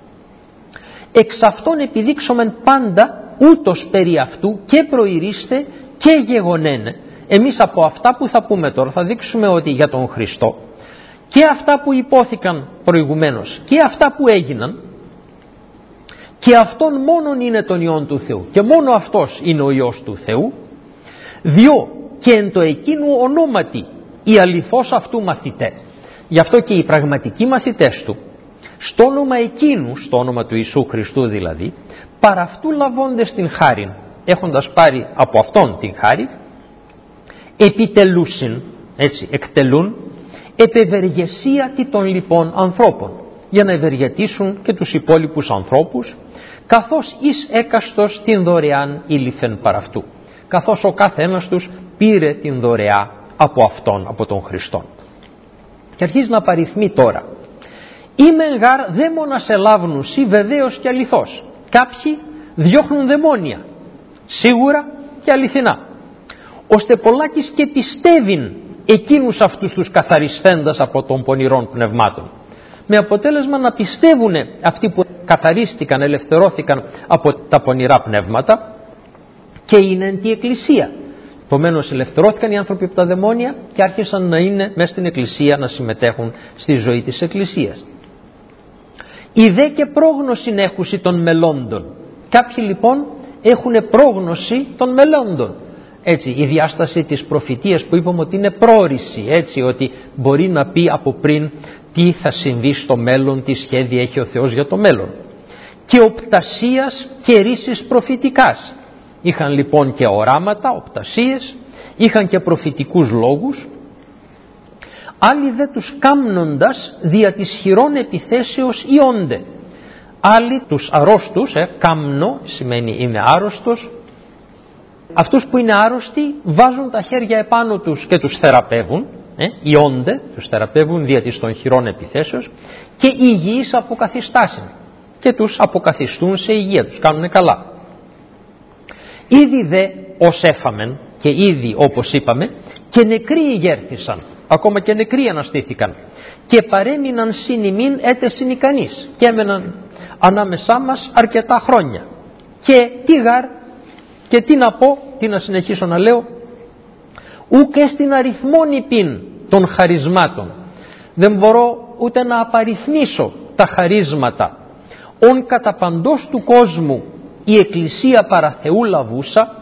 Εξ αυτών επιδείξομεν πάντα ούτως περί αυτού και προηρίστε και γεγονένε. Εμείς από αυτά που θα πούμε τώρα θα δείξουμε ότι για τον Χριστό και αυτά που υπόθηκαν προηγουμένως και αυτά που έγιναν, και αυτόν μόνον είναι τον Υιόν του Θεού και μόνο αυτός είναι ο Υιός του Θεού, διό και εν το εκείνου ονόματι οι αληθώς αυτού μαθητέ. Γι' αυτό και οι πραγματικοί μαθητές του, στο όνομα εκείνου, στο όνομα του Ιησού Χριστού δηλαδή, παρά αυτού λαβώντες την χάριν, έχοντας πάρει από αυτόν την χάρη, επιτελούσιν, έτσι, εκτελούν, επευεργεσία τι των λοιπόν ανθρώπων, για να ευεργετήσουν και τους υπόλοιπους ανθρώπους, καθώς εις έκαστος την δωρεάν ήλυφεν παρ' αυτού, καθώς ο κάθε ένας τους πήρε την δωρεά από αυτόν, από τον Χριστόν. Και αρχίζει να παριθμεί τώρα.Ήμεν γάρ δαίμονας ελάβνουσι βεβαίως και αληθώς. Κάποιοι διώχνουν δαιμόνια, σίγουρα και αληθινά, ώστε πολλάκις και πιστεύειν εκείνους αυτούς τους καθαριστέντας από των πονηρών πνευμάτων. Με αποτέλεσμα να πιστεύουν αυτοί που καθαρίστηκαν, ελευθερώθηκαν από τα πονηρά πνεύματα και είναι εν τη Εκκλησία. Επομένως ελευθερώθηκαν οι άνθρωποι από τα δαιμόνια και άρχισαν να είναι μέσα στην Εκκλησία, να συμμετέχουν στη ζωή της Εκκλησίας. Η δε και πρόγνωση έχουσι των μελώντων. Κάποιοι λοιπόν έχουν πρόγνωση των μελώντων. Έτσι, η διάσταση της προφητείας που είπαμε ότι είναι πρόοριση, έτσι, ότι μπορεί να πει από πριν τι θα συμβεί στο μέλλον, τι σχέδια έχει ο Θεός για το μέλλον. Και οπτασίας και ρίσης προφητικάς. Είχαν λοιπόν και οράματα, οπτασίες, είχαν και προφητικούς λόγους. Άλλοι δε τους κάμνοντας δια της χειρών επιθέσεως ιόνται. Άλλοι τους αρρώστους, ε, κάμνο σημαίνει είμαι άρρωστος. Αυτούς που είναι άρρωστοι βάζουν τα χέρια επάνω τους και τους θεραπεύουν, ε, ιόνται, τους θεραπεύουν δια της των χειρών επιθέσεως, και υγιείς αποκαθιστάσιν και τους αποκαθιστούν σε υγεία, τους κάνουν καλά. Ήδη δε ως έφαμεν, και ήδη όπως είπαμε, και νεκροί ηγέρθησαν, ακόμα και νεκροί αναστήθηκαν, και παρέμειναν συν ημίν έτεσιν ικανείς, και έμεναν ανάμεσά μας αρκετά χρόνια. Και τι γαρ, και τι να πω, τι να συνεχίσω να λέω, ουκ εστιν αριθμόν υπήν των χαρισμάτων. Δεν μπορώ ούτε να απαριθμίσω τα χαρίσματα. Ον κατά παντός του κόσμου η Εκκλησία παρά Θεού λαβούσα,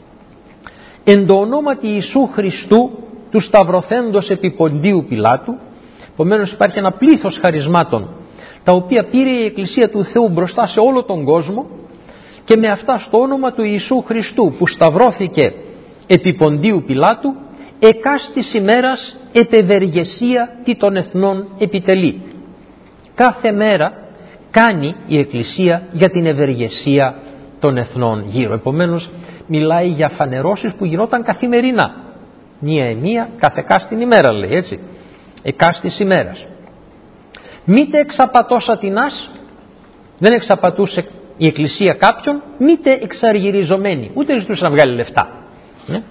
εν το ονόματι Ιησού Χριστού του σταυρωθέντος επί Ποντίου Πιλάτου. Επομένως υπάρχει ένα πλήθος χαρισμάτων τα οποία πήρε η Εκκλησία του Θεού μπροστά σε όλο τον κόσμο, και με αυτά στο όνομα του Ιησού Χριστού που σταυρώθηκε επί Ποντίου Πιλάτου, εκάστης ημέρας επευεργεσία τι των εθνών επιτελεί. Κάθε μέρα κάνει η Εκκλησία για την ευεργεσία των εθνών γύρω. Επομένως μιλάει για φανερώσεις που γινόταν καθημερινά, μία ενία κάθε κάστην ημέρα, λέει, έτσι, εκάστης ημέρας. Μήτε εξαπατώσα τεινάς, δεν εξαπατούσε η Εκκλησία κάποιον, μήτε εξαργυριζομένη, ούτε ζητούσε να βγάλει λεφτά. Ναι.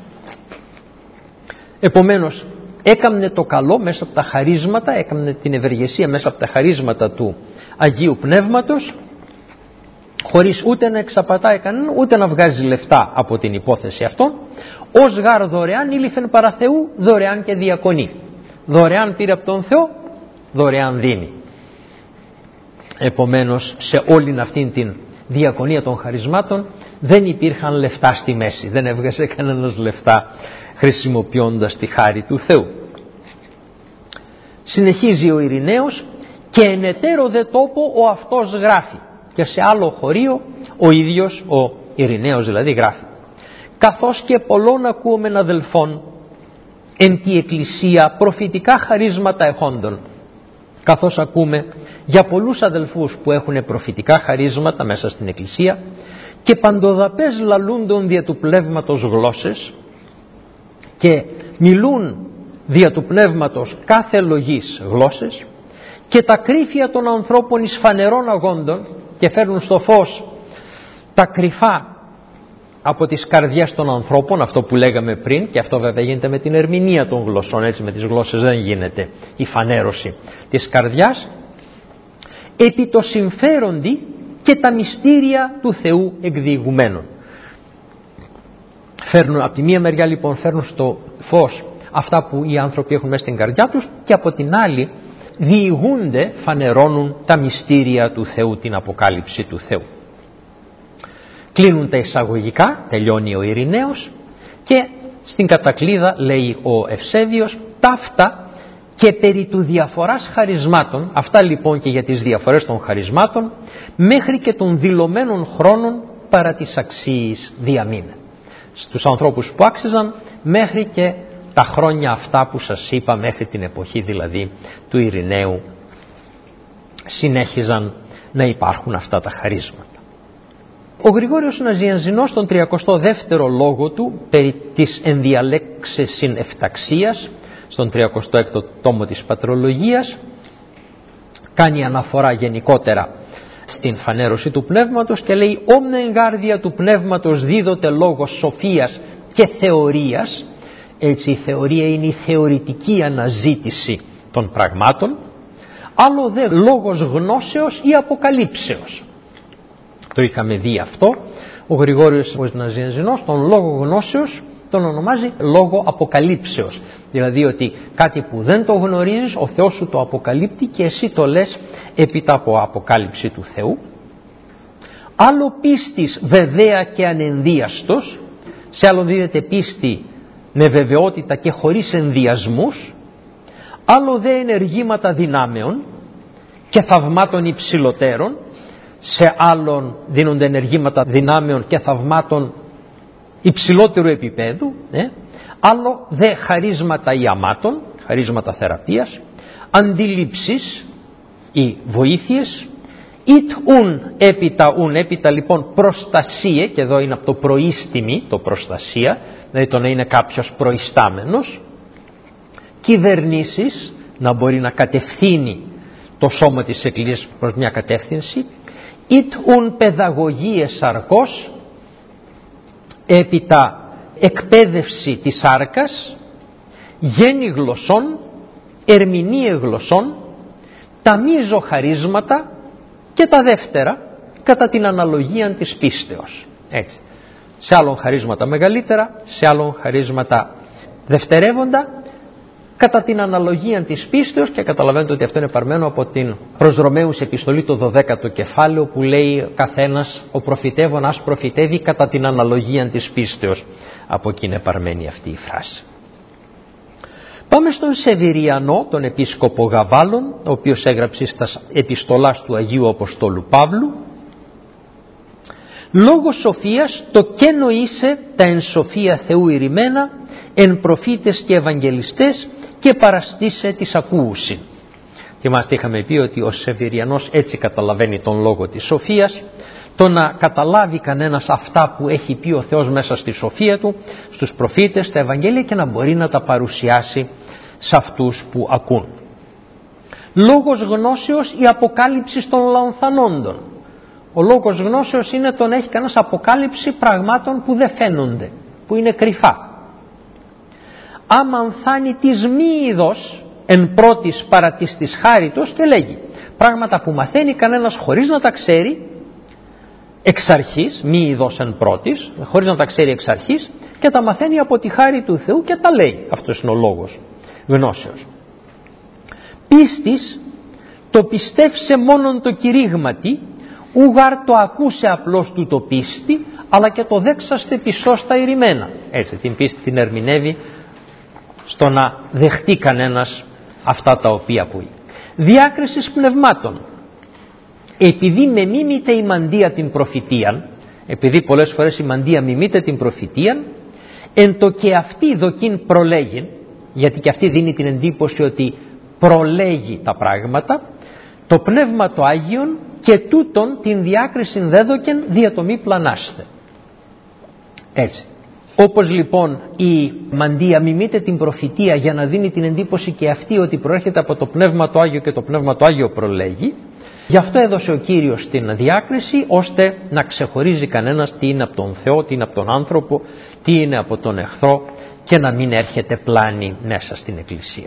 Επομένως έκαμνε το καλό μέσα από τα χαρίσματα, έκαμνε την ευεργεσία μέσα από τα χαρίσματα του Αγίου Πνεύματος, χωρίς ούτε να εξαπατάει κανέναν, ούτε να βγάζει λεφτά από την υπόθεση αυτών. Ως γάρ δωρεάν ήλυφεν παρά Θεού, δωρεάν και διακονεί. Δωρεάν πήρε από τον Θεό δωρεάν δίνει. Επομένως, σε όλη αυτήν την διακονία των χαρισμάτων δεν υπήρχαν λεφτά στη μέση, δεν έβγαζε κανένας λεφτά χρησιμοποιώντας τη χάρη του Θεού. Συνεχίζει ο Ειρηναίος, και εν εταίρο δε τόπο ο αυτός γράφει, και σε άλλο χωρίο ο ίδιος ο Ειρηναίος δηλαδή γράφει, καθώς και πολλών ακούομεν αδελφών εν τη εκκλησία προφητικά χαρίσματα εχόντων. Καθώς ακούμε για πολλούς αδελφούς που έχουν προφητικά χαρίσματα μέσα στην εκκλησία και παντοδαπές λαλούντον δια του πνεύματος γλώσσες και μιλούν δια του πνεύματος κάθε λογής γλώσσες, και τα κρύφια των ανθρώπων εις φανερών αγόντων, και φέρνουν στο φως τα κρυφά από τις καρδιές των ανθρώπων, αυτό που λέγαμε πριν, και αυτό βέβαια γίνεται με την ερμηνεία των γλωσσών, έτσι με τις γλώσσες δεν γίνεται η φανέρωση της καρδιάς, επί το συμφέροντι και τα μυστήρια του Θεού εκδιηγουμένων. Φέρνουν από τη μία μεριά λοιπόν φέρνουν στο φως αυτά που οι άνθρωποι έχουν μέσα στην καρδιά τους, και από την άλλη διηγούνται, φανερώνουν τα μυστήρια του Θεού, την αποκάλυψη του Θεού. Κλείνουν τα εισαγωγικά, τελειώνει ο Ειρηναίος, και στην κατακλείδα λέει ο Ευσέβιος ταύτα και περί του διαφοράς χαρισμάτων, αυτά λοιπόν και για τις διαφορές των χαρισμάτων, μέχρι και των δηλωμένων χρόνων παρά τις αξίες διαμείνε. Στους ανθρώπους που άξιζαν, μέχρι και τα χρόνια αυτά που σας είπα, μέχρι την εποχή δηλαδή του Ειρηναίου, συνέχιζαν να υπάρχουν αυτά τα χαρίσματα. Ο Γρηγόριος Ναζιανζινός στον τριακοστό δεύτερο λόγο του περί της ενδιαλέξεσιν εφταξίας, στον τριακοστό έκτο τόμο της Πατρολογίας, κάνει αναφορά γενικότερα στην φανέρωση του πνεύματος και λέει «Όμνε εγκάρδια του πνεύματος δίδοτε λόγος σοφίας και θεωρίας». Έτσι η θεωρία είναι η θεωρητική αναζήτηση των πραγμάτων, άλλο δε λόγος γνώσεως ή αποκαλύψεως. Το είχαμε δει αυτό. Ο Γρηγόριος Ναζιανζινός τον λόγο γνώσεως τον ονομάζει λόγο αποκαλύψεως. Δηλαδή ότι κάτι που δεν το γνωρίζεις, ο Θεός σου το αποκαλύπτει και εσύ το λες έπειτα από αποκάλυψη του Θεού. Άλλο πίστης βεβαία και ανενδίαστος, σε άλλον δίδεται πίστη με βεβαιότητα και χωρίς ενδιασμούς. Άλλο δε ενεργήματα δυνάμεων και θαυμάτων υψηλωτέρων, σε άλλον δίνονται ενεργήματα δυνάμεων και θαυμάτων υψηλότερου επίπεδου, ε? Άλλο δε χαρίσματα ιαμάτων, χαρίσματα θεραπείας, αντίληψης ή βοήθειες, ιτ ουν έπειτα ουν, έπειτα λοιπόν προστασία, και εδώ είναι από το προίστημη το προστασία, δηλαδή το να είναι κάποιος προϊστάμενος, κυβερνήσεις, να μπορεί να κατευθύνει το σώμα της Εκκλησίας προς μια κατεύθυνση, ιτ ουν παιδαγωγίες σαρκός, έπειτα εκπαίδευση της σάρκας, γέννη γλωσσών, ερμηνεία γλωσσών, τα μίζο χαρίσματα και τα δεύτερα κατά την αναλογία της πίστεως. Έτσι. Σε άλλων χαρίσματα μεγαλύτερα, σε άλλων χαρίσματα δευτερεύοντα, κατά την αναλογία της πίστεως, και καταλαβαίνετε ότι αυτό είναι παρμένο από την προς Ρωμαίους επιστολή το δωδέκατο κεφάλαιο που λέει καθένας ο προφητεύων ας προφητεύει κατά την αναλογία της πίστεως. Από εκεί είναι παρμένη αυτή η φράση. Πάμε στον Σεβηριανό, τον επίσκοπο Γαβάλων, ο οποίος έγραψε στα επιστολάς του Αγίου Αποστόλου Παύλου. Λόγος σοφίας το και νοήσε τα εν σοφία Θεού ηρημένα, εν προφήτες και ευαγγελιστές, και παραστήσε της ακούουσιν. Θυμάστε, είχαμε πει ότι ο Σεβηριανός έτσι καταλαβαίνει τον λόγο της σοφίας, το να καταλάβει κανένας αυτά που έχει πει ο Θεός μέσα στη σοφία του, στους προφήτες, στα Ευαγγέλια, και να μπορεί να τα παρουσιάσει σε αυτούς που ακούν. Λόγος γνώσεως η αποκάλυψη των λανθανόντων. Ο λόγος γνώσεως είναι το να έχει κανένας αποκάλυψη πραγμάτων που δεν φαίνονται, που είναι κρυφά. Άμαν θάνει της μη ειδός εν πρώτης παρατής της χάριτος, και λέγει πράγματα που μαθαίνει κανένας χωρίς να τα ξέρει εξ αρχής, μη ειδός εν πρώτης, χωρίς να τα ξέρει εξ αρχής, και τα μαθαίνει από τη χάρη του Θεού και τα λέει. Αυτός είναι ο λόγος γνώσεως. Πίστης το πιστεύσε μόνον το κηρύγματι, ούγαρ το ακούσε απλώς του το πίστη, αλλά και το δέξαστε πισώς τα ηρημένα. Έτσι την πίστη την ερμηνεύει στο να δεχτεί κανένας αυτά τα οποία πούει. Διάκρισης πνευμάτων. Επειδή με μίμηται η μαντεία την προφητείαν, επειδή πολλές φορές η μαντεία μιμείται την προφητείαν, εν το και αυτή δοκίν προλέγει, γιατί και αυτή δίνει την εντύπωση ότι προλέγει τα πράγματα, το Πνεύμα το Άγιον και τούτον την διάκριση δέδοκεν δια το μη πλανάστε. Έτσι. Όπως λοιπόν η μαντεία μιμείται την προφητεία για να δίνει την εντύπωση και αυτή ότι προέρχεται από το Πνεύμα το Άγιο και το Πνεύμα το Άγιο προλέγει, γι' αυτό έδωσε ο Κύριος την διάκριση, ώστε να ξεχωρίζει κανένας τι είναι από τον Θεό, τι είναι από τον άνθρωπο, τι είναι από τον εχθρό και να μην έρχεται πλάνη μέσα στην Εκκλησία.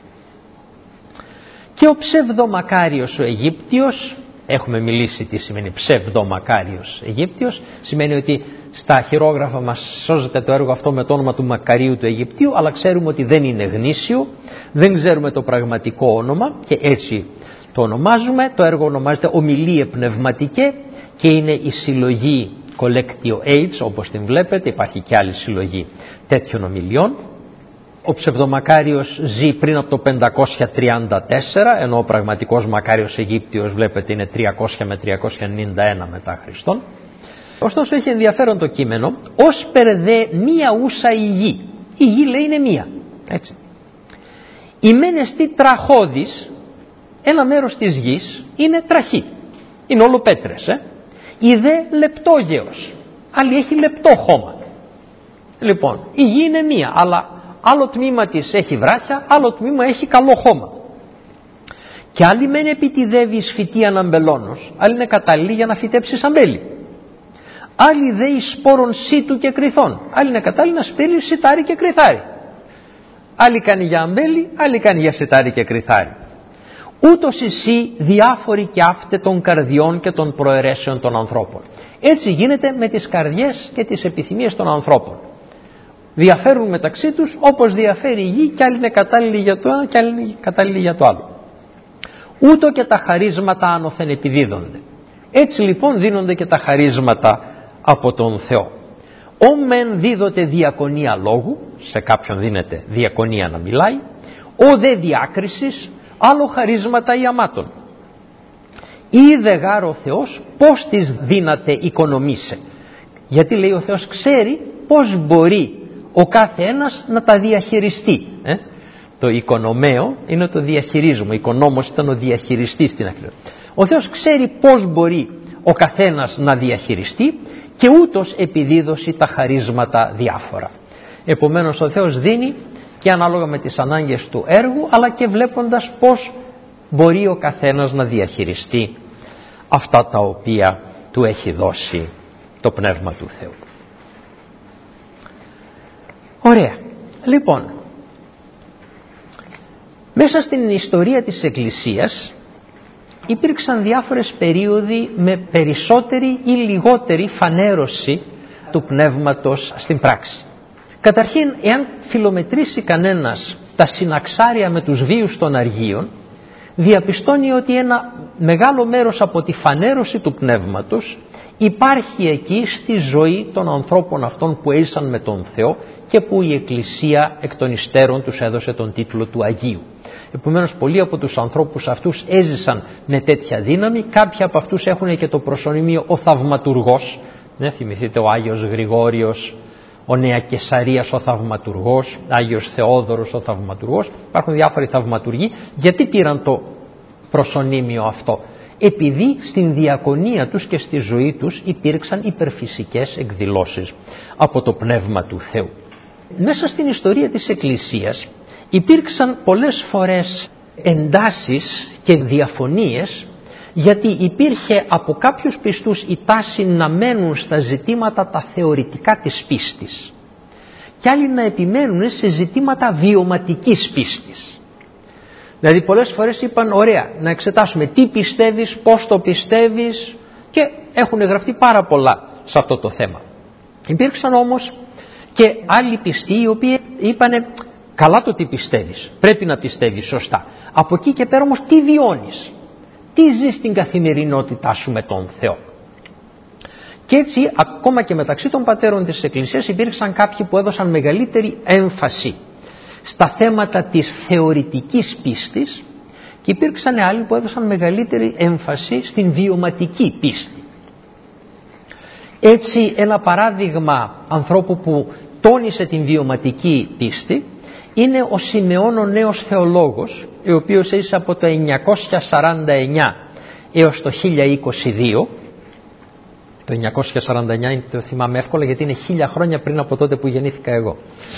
Και ο ψευδομακάριος ο Αιγύπτιος, έχουμε μιλήσει τι σημαίνει ψευδομακάριος Αιγύπτιος, σημαίνει ότι στα χειρόγραφα μας σώζεται το έργο αυτό με το όνομα του Μακαρίου του Αιγυπτίου, αλλά ξέρουμε ότι δεν είναι γνήσιο, δεν ξέρουμε το πραγματικό όνομα και έτσι το ονομάζουμε. Το έργο ονομάζεται Ομιλίε Πνευματικέ και είναι η συλλογή Collectio Aids, όπως την βλέπετε, υπάρχει και άλλη συλλογή τέτοιων ομιλιών. Ο ψευδομακάριος ζει πριν από το πεντακόσια τριάντα τέσσερα, ενώ ο πραγματικός Μακάριος Αιγύπτιος βλέπετε είναι τριακόσια με τριακόσια ενενήντα ένα μετά Χριστόν. Ωστόσο έχει ενδιαφέρον το κείμενο, ως περδέ μία ούσα η γη. Η γη λέει είναι μία, έτσι. Η μένεστη τραχώδης, ένα μέρος της γης είναι τραχή, είναι όλο πέτρες, ε. Η δε λεπτόγεος, άλλη έχει λεπτό χώμα. Λοιπόν, η γη είναι μία, αλλά άλλο τμήμα της έχει βράχια, άλλο τμήμα έχει καλό χώμα. Και άλλη μεν επιτιδεύει εις φυτίαν αμπελώνος, άλλη είναι κατάλληλη για να φυτέψει αμπέλι. Άλλη δε εις σπόρων σίτου και κρυθών, άλλη είναι κατάλληλη να σπείρει σιτάρι και κρυθάρι. Άλλη κάνει για αμπέλι, άλλη κάνει για σιτάρι και κρυθάρι. Ούτως εσύ διάφοροι και αύτε των καρδιών και των προαιρέσεων των ανθρώπων. Έτσι γίνεται με τις καρδιές και τις επιθυμίες των ανθρώπων. Διαφέρουν μεταξύ τους όπως διαφέρει η γη, και άλλη είναι κατάλληλη για το ένα και άλλη είναι κατάλληλη για το άλλο. Ούτω και τα χαρίσματα άνωθεν επιδίδονται. Έτσι λοιπόν δίνονται και τα χαρίσματα από τον Θεό. Ο μεν δίδοτε διακονία λόγου, σε κάποιον δίνεται διακονία να μιλάει, ο δε διάκρισης, άλλο χαρίσματα ή αμάτων. Είδε γάρ ο Θεός πώς τις δύναται οικονομήσε. Γιατί λέει ο Θεός ξέρει πώς μπορεί ο κάθε ένας να τα διαχειριστεί. Ε? Το οικονομαίο είναι το διαχειρίζουμε. Ο οικονόμος ήταν ο διαχειριστής στην αρχή. Ο Θεός ξέρει πώς μπορεί ο καθένας να διαχειριστεί και ούτως επιδίδωσε τα χαρίσματα διάφορα. Επομένως ο Θεός δίνει και ανάλογα με τις ανάγκες του έργου, αλλά και βλέποντας πώς μπορεί ο καθένας να διαχειριστεί αυτά τα οποία του έχει δώσει το Πνεύμα του Θεού. Ωραία. Λοιπόν, μέσα στην ιστορία της Εκκλησίας υπήρξαν διάφορες περίοδοι με περισσότερη ή λιγότερη φανέρωση του Πνεύματος στην πράξη. Καταρχήν, εάν φιλομετρήσει κανένας τα συναξάρια με τους βίους των αργίων, διαπιστώνει ότι ένα μεγάλο μέρος από τη φανέρωση του Πνεύματος υπάρχει εκεί στη ζωή των ανθρώπων αυτών που έζησαν με τον Θεό και που η Εκκλησία εκ των υστέρων τους έδωσε τον τίτλο του Αγίου. Επομένως πολλοί από τους ανθρώπους αυτούς έζησαν με τέτοια δύναμη, κάποιοι από αυτούς έχουν και το προσωνύμιο ο θαυματουργός, ναι, θυμηθείτε ο Άγιος Γρηγόριος, ο Νέα Κεσαρίας ο θαυματουργός, Άγιος Θεόδωρος ο θαυματουργός, υπάρχουν διάφοροι θαυματουργοί. Γιατί πήραν το προσωνύμιο αυτό? Επειδή στην διακονία τους και στη ζωή τους υπήρξαν υπερφυσικές εκδηλώσεις από το Πνεύμα του Θεού. Μέσα στην ιστορία της Εκκλησίας υπήρξαν πολλές φορές εντάσεις και διαφωνίες, γιατί υπήρχε από κάποιους πιστούς η τάση να μένουν στα ζητήματα τα θεωρητικά της πίστης και άλλοι να επιμένουν σε ζητήματα βιωματικής πίστης. Δηλαδή πολλές φορές είπαν ωραία, να εξετάσουμε τι πιστεύεις, πώς το πιστεύεις, και έχουν γραφτεί πάρα πολλά σε αυτό το θέμα. Υπήρξαν όμως και άλλοι πιστοί οι οποίοι είπανε καλά το τι πιστεύεις, πρέπει να πιστεύεις σωστά. Από εκεί και πέρα όμως τι βιώνεις, τι ζεις στην καθημερινότητά σου με τον Θεό. Και έτσι ακόμα και μεταξύ των πατέρων της Εκκλησίας υπήρξαν κάποιοι που έδωσαν μεγαλύτερη έμφαση στα θέματα της θεωρητικής πίστης και υπήρξαν άλλοι που έδωσαν μεγαλύτερη έμφαση στην βιωματική πίστη. Έτσι ένα παράδειγμα ανθρώπου που τόνισε την βιωματική πίστη είναι ο Σιμεών ο Νέος Θεολόγος, ο οποίος έζησε από το εννιακόσια σαράντα εννιά έως το χίλια είκοσι δύο. Το εννιακόσια σαράντα εννιά το θυμάμαι εύκολα γιατί είναι χίλια χρόνια πριν από τότε που γεννήθηκα εγώ.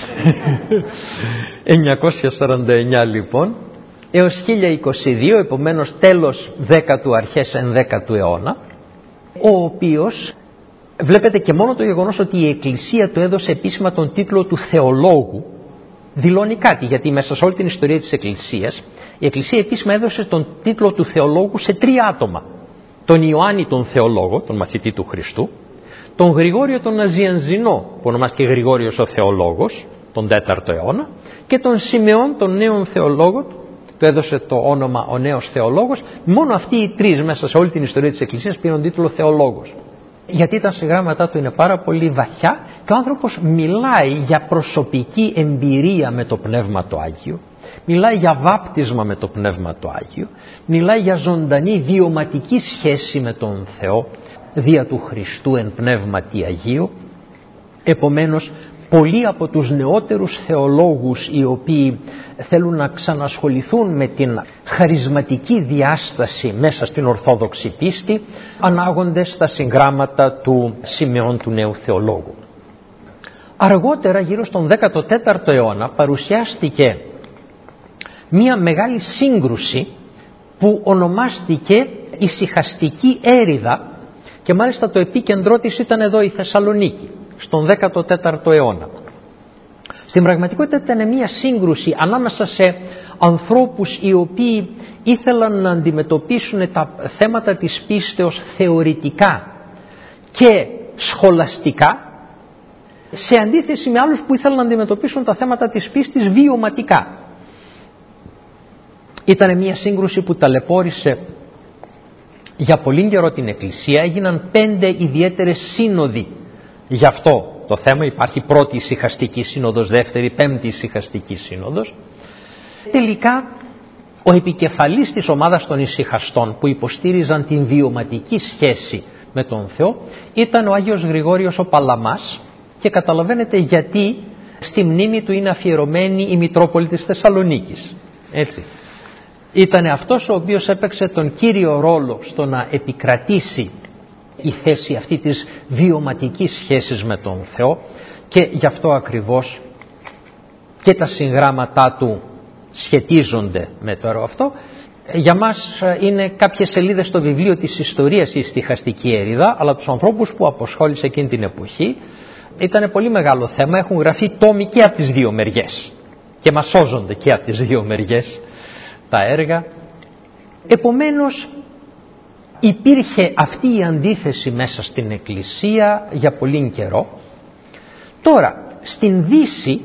εννιακόσια σαράντα εννιά λοιπόν έως χίλια είκοσι δύο, επομένως τέλος δέκατου αρχές ενδέκατου αιώνα, ο οποίος βλέπετε και μόνο το γεγονός ότι η Εκκλησία του έδωσε επίσημα τον τίτλο του θεολόγου δηλώνει κάτι, γιατί μέσα σε όλη την ιστορία της Εκκλησίας η Εκκλησία επίσημα έδωσε τον τίτλο του θεολόγου σε τρία άτομα: τον Ιωάννη τον Θεολόγο, τον μαθητή του Χριστού, τον Γρηγόριο τον Ναζιανζινό που ονομάστηκε Γρηγόριος ο Θεολόγος τον τέταρτο αιώνα, και τον Σιμεών τον Νέον Θεολόγο, του έδωσε το όνομα ο Νέος Θεολόγος. Μόνο αυτοί οι τρεις μέσα σε όλη την ιστορία της Εκκλησίας πήραν τίτλο Θεολόγος, γιατί τα συγγράμματά του είναι πάρα πολύ βαθιά και ο άνθρωπος μιλάει για προσωπική εμπειρία με το Πνεύμα το Άγιο, μιλάει για βάπτισμα με το Πνεύμα το Άγιο, μιλάει για ζωντανή βιωματική σχέση με τον Θεό δια του Χριστού εν Πνεύματι Αγίου. Επομένως πολλοί από τους νεότερους θεολόγους οι οποίοι θέλουν να ξανασχοληθούν με την χαρισματική διάσταση μέσα στην Ορθόδοξη πίστη ανάγονται στα συγγράμματα του Σιμεών του Νέου Θεολόγου. Αργότερα, γύρω στον δέκατο τέταρτο αιώνα, παρουσιάστηκε μία μεγάλη σύγκρουση που ονομάστηκε ησυχαστική έρηδα και μάλιστα το επίκεντρό της ήταν εδώ η Θεσσαλονίκη, στον δέκατο τέταρτο αιώνα. Στην πραγματικότητα ήταν μία σύγκρουση ανάμεσα σε ανθρώπους οι οποίοι ήθελαν να αντιμετωπίσουν τα θέματα της πίστεως θεωρητικά και σχολαστικά, σε αντίθεση με άλλους που ήθελαν να αντιμετωπίσουν τα θέματα της πίστης βιωματικά. Ήταν μία σύγκρουση που ταλαιπώρησε για πολύ καιρό την Εκκλησία. Έγιναν πέντε ιδιαίτερες σύνοδοι γι' αυτό το θέμα. Υπάρχει πρώτη ησυχαστική σύνοδος, δεύτερη, πέμπτη ησυχαστική σύνοδος. Τελικά ο επικεφαλής της ομάδας των ησυχαστών που υποστήριζαν την βιωματική σχέση με τον Θεό ήταν ο Άγιος Γρηγόριος ο Παλαμάς, και καταλαβαίνετε γιατί στη μνήμη του είναι αφιερωμένη η Μητρόπολη της Θεσσαλονίκης. Έτσι. Ήταν αυτός ο οποίος έπαιξε τον κύριο ρόλο στο να επικρατήσει η θέση αυτή της βιωματικής σχέσης με τον Θεό, και γι' αυτό ακριβώς και τα συγγράμματά του σχετίζονται με το έργο αυτό. Για μας είναι κάποιες σελίδες στο βιβλίο της ιστορίας η στιχαστική έρηδα, αλλά τους ανθρώπους που αποσχόλησε εκείνη την εποχή ήταν πολύ μεγάλο θέμα. Έχουν γραφεί τόμοι και από τις δύο μεριές και μας σώζονται και από τις δύο μεριές τα έργα. Επομένως υπήρχε αυτή η αντίθεση μέσα στην Εκκλησία για πολύ καιρό. Τώρα στην Δύση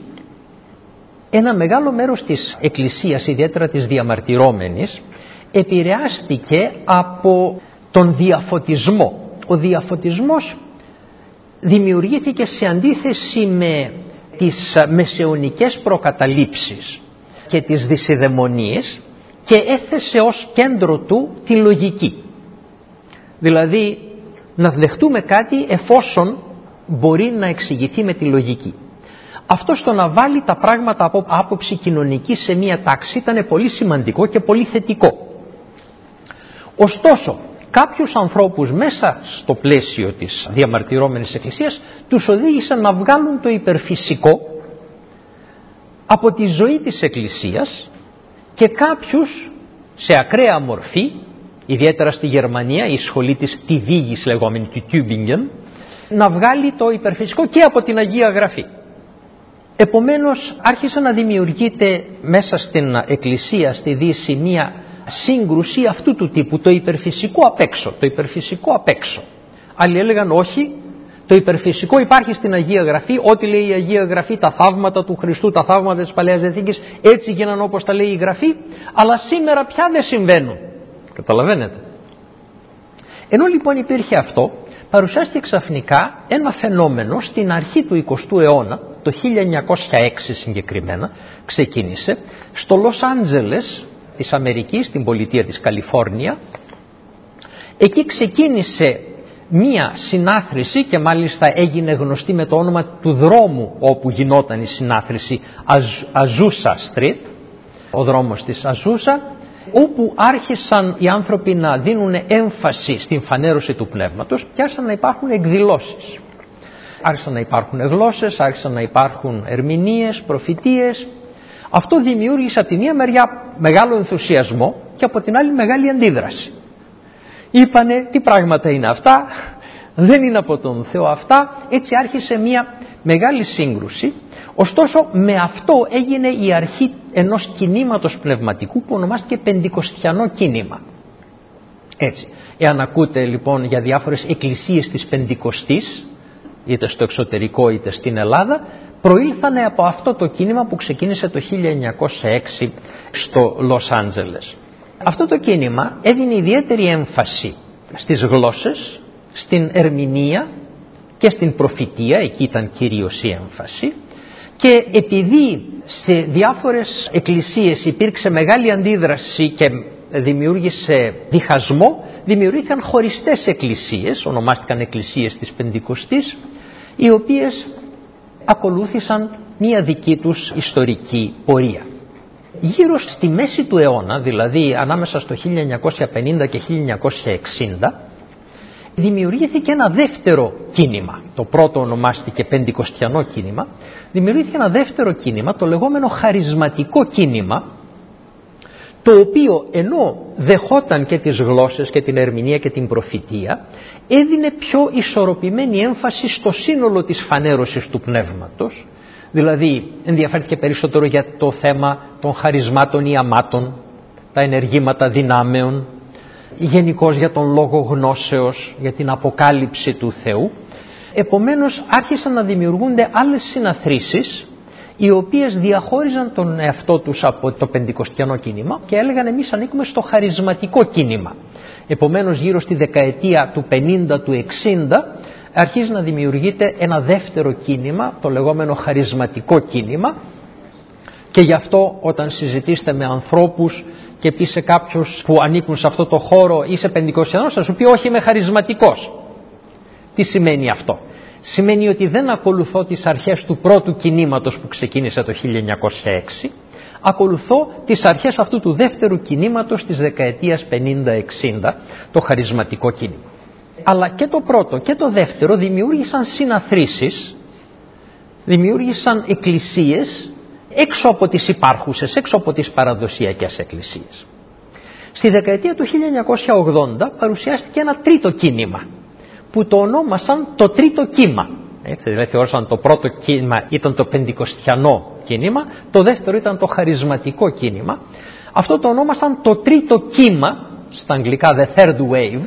ένα μεγάλο μέρος της Εκκλησίας, ιδιαίτερα της διαμαρτυρόμενης, επηρεάστηκε από τον διαφωτισμό. Ο διαφωτισμός δημιουργήθηκε σε αντίθεση με τις μεσαιωνικές προκαταλήψεις και τις δυσιδαιμονίες και έθεσε ως κέντρο του τη λογική. Δηλαδή να δεχτούμε κάτι εφόσον μπορεί να εξηγηθεί με τη λογική. Αυτό στο να βάλει τα πράγματα από άποψη κοινωνική σε μία τάξη ήταν πολύ σημαντικό και πολύ θετικό. Ωστόσο, κάποιους ανθρώπους μέσα στο πλαίσιο της διαμαρτυρόμενης Εκκλησίας τους οδήγησαν να βγάλουν το υπερφυσικό από τη ζωή της Εκκλησίας και κάποιους σε ακραία μορφή, ιδιαίτερα στη Γερμανία η σχολή της Τιβίγης λεγόμενη του Τιούμπιγκεν, να βγάλει το υπερφυσικό και από την Αγία Γραφή. Επομένως άρχισε να δημιουργείται μέσα στην Εκκλησία στη Δύση μία σύγκρουση αυτού του τύπου, το υπερφυσικό απ' έξω, το υπερφυσικό απ' έξω. Άλλοι έλεγαν όχι, Το υπερφυσικό υπάρχει στην Αγία Γραφή, ό,τι λέει η Αγία Γραφή, τα θαύματα του Χριστού, τα θαύματα της Παλαιάς Διαθήκης, έτσι γίνανε όπως τα λέει η Γραφή, αλλά σήμερα πια δεν συμβαίνουν. Καταλαβαίνετε. Ενώ λοιπόν υπήρχε αυτό, παρουσιάστηκε ξαφνικά ένα φαινόμενο στην αρχή του εικοστού αιώνα, το χίλια εννιακόσια έξι συγκεκριμένα, ξεκίνησε στο Λος Άντζελες της Αμερικής, στην πολιτεία της Καλιφόρνια. Εκεί ξεκίνησε μία συνάθρηση και μάλιστα έγινε γνωστή με το όνομα του δρόμου όπου γινόταν η συνάθρηση, Αζούσα Street, ο δρόμος της Αζούσα, όπου άρχισαν οι άνθρωποι να δίνουν έμφαση στην φανέρωση του πνεύματος και άρχισαν να υπάρχουν εκδηλώσεις. Άρχισαν να υπάρχουν γλώσσες, άρχισαν να υπάρχουν ερμηνείες, προφητείες. Αυτό δημιούργησε από τη μία μεριά μεγάλο ενθουσιασμό και από την άλλη μεγάλη αντίδραση. Είπανε τι πράγματα είναι αυτά, δεν είναι από τον Θεό αυτά, έτσι άρχισε μια μεγάλη σύγκρουση. Ωστόσο με αυτό έγινε η αρχή ενός κινήματος πνευματικού που ονομάστηκε Πεντηκοστιανό κίνημα. Έτσι, εάν ακούτε λοιπόν για διάφορες εκκλησίες της Πεντηκοστής, είτε στο εξωτερικό είτε στην Ελλάδα, προήλθανε από αυτό το κίνημα που ξεκίνησε το χίλια εννιακόσια έξι στο Λος Άντζελες. Αυτό το κίνημα έδινε ιδιαίτερη έμφαση στις γλώσσες, στην ερμηνεία και στην προφητεία, εκεί ήταν κυρίως η έμφαση, και επειδή σε διάφορες εκκλησίες υπήρξε μεγάλη αντίδραση και δημιούργησε διχασμό, δημιουργήθηκαν χωριστές εκκλησίες, ονομάστηκαν εκκλησίες της Πεντηκοστής, οι οποίες ακολούθησαν μία δική τους ιστορική πορεία. Γύρω στη μέση του αιώνα, δηλαδή ανάμεσα στο χίλια εννιακόσια πενήντα και χίλια εννιακόσια εξήντα, δημιουργήθηκε ένα δεύτερο κίνημα. Το πρώτο ονομάστηκε Πεντηκοστιανό κίνημα. Δημιουργήθηκε ένα δεύτερο κίνημα, το λεγόμενο χαρισματικό κίνημα, το οποίο ενώ δεχόταν και τις γλώσσες και την ερμηνεία και την προφητεία, έδινε πιο ισορροπημένη έμφαση στο σύνολο της φανέρωσης του πνεύματος. Δηλαδή ενδιαφέρθηκε περισσότερο για το θέμα των χαρισμάτων ή αμάτων, τα ενεργήματα δυνάμεων, γενικώς για τον λόγο γνώσεως, για την αποκάλυψη του Θεού. Επομένως άρχισαν να δημιουργούνται άλλες συναθρήσεις, οι οποίες διαχώριζαν τον εαυτό τους από το πεντηκοστιανό κίνημα και έλεγαν εμείς ανήκουμε στο χαρισματικό κίνημα. Επομένως γύρω στη δεκαετία του πενήντα, του εξήντα, αρχίζει να δημιουργείται ένα δεύτερο κίνημα, το λεγόμενο χαρισματικό κίνημα, και γι' αυτό όταν συζητήσετε με ανθρώπους και πει σε κάποιους που ανήκουν σε αυτό το χώρο είσαι πεντηκοστιανός, θα σου πει όχι, είμαι χαρισματικός. Τι σημαίνει αυτό? Σημαίνει ότι δεν ακολουθώ τις αρχές του πρώτου κινήματος που ξεκίνησε το χίλια εννιακόσια έξι, ακολουθώ τις αρχές αυτού του δεύτερου κινήματος της δεκαετίας πενήντα εξήντα, το χαρισματικό κίνημα. Αλλά και το πρώτο και το δεύτερο δημιούργησαν συναθρήσεις, δημιούργησαν εκκλησίες έξω από τις υπάρχουσες, έξω από τις παραδοσιακές εκκλησίες. Στη δεκαετία του χίλια εννιακόσια ογδόντα παρουσιάστηκε ένα τρίτο κίνημα που το ονόμασαν το τρίτο κύμα. Έτσι, δηλαδή θεώρησαν το πρώτο κίνημα ήταν το πεντηκοστιανό κίνημα, το δεύτερο ήταν το χαρισματικό κίνημα. Αυτό το ονόμασαν το τρίτο κύμα, στα αγγλικά the third wave,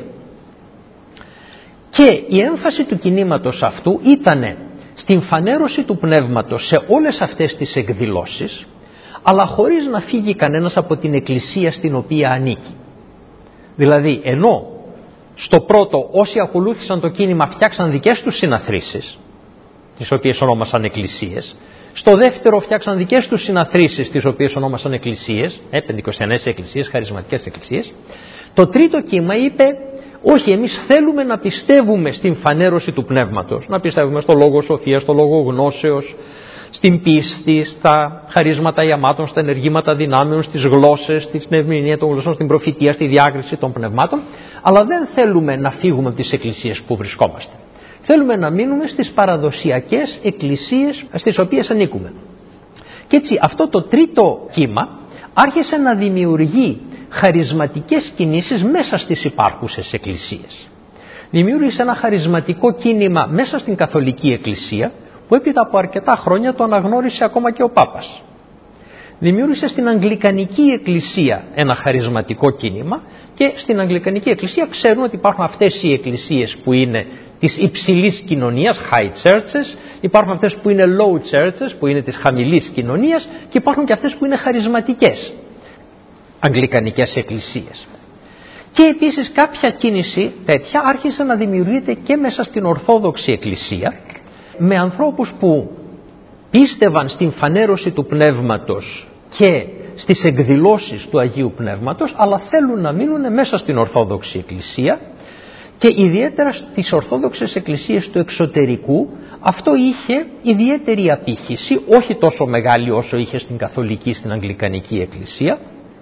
και η έμφαση του κινήματος αυτού ήταν στην φανέρωση του πνεύματος σε όλες αυτές τις εκδηλώσεις, αλλά χωρίς να φύγει κανένας από την εκκλησία στην οποία ανήκει. Δηλαδή, ενώ στο πρώτο όσοι ακολούθησαν το κίνημα φτιάξαν δικές τους συναθρήσεις, τις οποίες ονόμασαν εκκλησίες, στο δεύτερο φτιάξαν δικές τους συναθρήσεις, τις οποίες ονόμασαν εκκλησίες, ε, πεντηκοστιανές εκκλησίες, χαρισματικές εκκλησίες. Το τρίτο κύμα είπε, όχι, εμείς θέλουμε να πιστεύουμε στην φανέρωση του πνεύματος, να πιστεύουμε στο λόγο σοφίας, στο λόγο γνώσεως, στην πίστη, στα χαρίσματα ιαμάτων, στα ενεργήματα δυνάμεων, στις γλώσσες, στην ερμηνεία των γλωσσών, στην προφητεία, στη διάκριση των πνευμάτων, αλλά δεν θέλουμε να φύγουμε από τις εκκλησίες που βρισκόμαστε. Θέλουμε να μείνουμε στις παραδοσιακές εκκλησίες στις οποίες ανήκουμε. Και έτσι αυτό το τρίτο κύμα άρχισε να δημιουργεί χαρισματικές κινήσεις μέσα στις υπάρχουσες εκκλησίες. Δημιούργησε ένα χαρισματικό κίνημα μέσα στην Καθολική Εκκλησία, που έπειτα από αρκετά χρόνια το αναγνώρισε ακόμα και ο Πάπας. δημιούργησε στην Αγγλικανική Εκκλησία ένα χαρισματικό κίνημα, και στην Αγγλικανική Εκκλησία ξέρουν ότι υπάρχουν αυτές οι εκκλησίες που είναι της υψηλής κοινωνίας, high churches, υπάρχουν αυτές που είναι low churches, που είναι της χαμηλής κοινωνίας, και υπάρχουν και αυτές που είναι χαρισματικές αγγλικανικές εκκλησίες. Και επίσης κάποια κίνηση τέτοια άρχισε να δημιουργείται και μέσα στην Ορθόδοξη Εκκλησία, με ανθρώπους που πίστευαν στην φανέρωση του Πνεύματος και στις εκδηλώσεις του Αγίου Πνεύματος, αλλά θέλουν να μείνουν μέσα στην Ορθόδοξη Εκκλησία, και ιδιαίτερα στις Ορθόδοξες Εκκλησίες του εξωτερικού αυτό είχε ιδιαίτερη απήχηση, όχι τόσο μεγάλη όσο είχε στην Καθολική, στην Αγγλικανική Εκκλησία,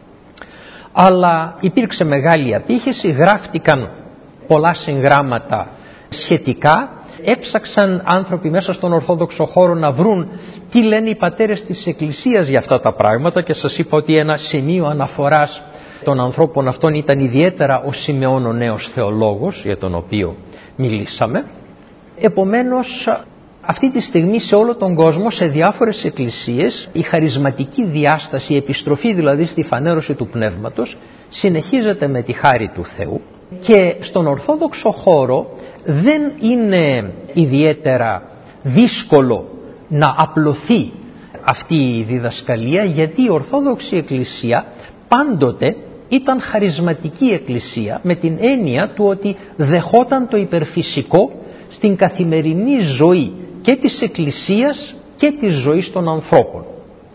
αλλά υπήρξε μεγάλη απήχηση, γράφτηκαν πολλά συγγράμματα σχετικά, έψαξαν άνθρωποι μέσα στον Ορθόδοξο χώρο να βρουν τι λένε οι πατέρες της Εκκλησίας για αυτά τα πράγματα, και σας είπα ότι ένα σημείο αναφοράς των ανθρώπων αυτών ήταν ιδιαίτερα ο Σιμεών ο Νέος Θεολόγος, για τον οποίο μιλήσαμε. Επομένως, αυτή τη στιγμή σε όλο τον κόσμο, σε διάφορες εκκλησίες, η χαρισματική διάσταση, η επιστροφή δηλαδή στη φανέρωση του Πνεύματος, συνεχίζεται με τη χάρη του Θεού, και στον Ορθόδοξο χώρο δεν είναι ιδιαίτερα δύσκολο να απλωθεί αυτή η διδασκαλία, γιατί η Ορθόδοξη Εκκλησία πάντοτε ήταν χαρισματική εκκλησία, με την έννοια του ότι δεχόταν το υπερφυσικό στην καθημερινή ζωή και της Εκκλησίας και της ζωής των ανθρώπων.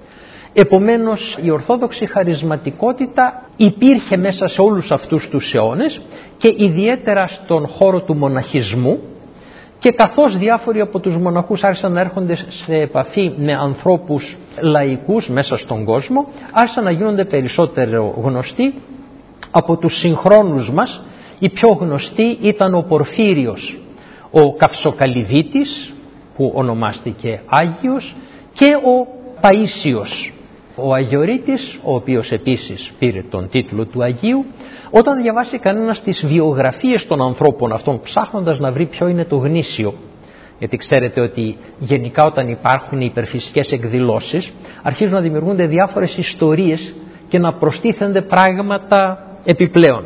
Επομένως η Ορθόδοξη χαρισματικότητα υπήρχε μέσα σε όλους αυτούς τους αιώνες, και ιδιαίτερα στον χώρο του μοναχισμού, και καθώς διάφοροι από τους μοναχούς άρχισαν να έρχονται σε επαφή με ανθρώπους λαϊκούς μέσα στον κόσμο, άρχισαν να γίνονται περισσότερο γνωστοί από τους συγχρόνους μας. Οι πιο γνωστοί ήταν ο Πορφύριος, ο Καυσοκαλυβίτης, που ονομάστηκε Άγιος, και ο Παΐσιος, ο Αγιορείτης, ο οποίος επίσης πήρε τον τίτλο του Αγίου. Όταν διαβάσει κανένας τις βιογραφίες των ανθρώπων αυτών, ψάχνοντας να βρει ποιο είναι το γνήσιο, γιατί ξέρετε ότι γενικά όταν υπάρχουν οι υπερφυσικές εκδηλώσεις αρχίζουν να δημιουργούνται διάφορες ιστορίες και να προστίθενται πράγματα επιπλέον.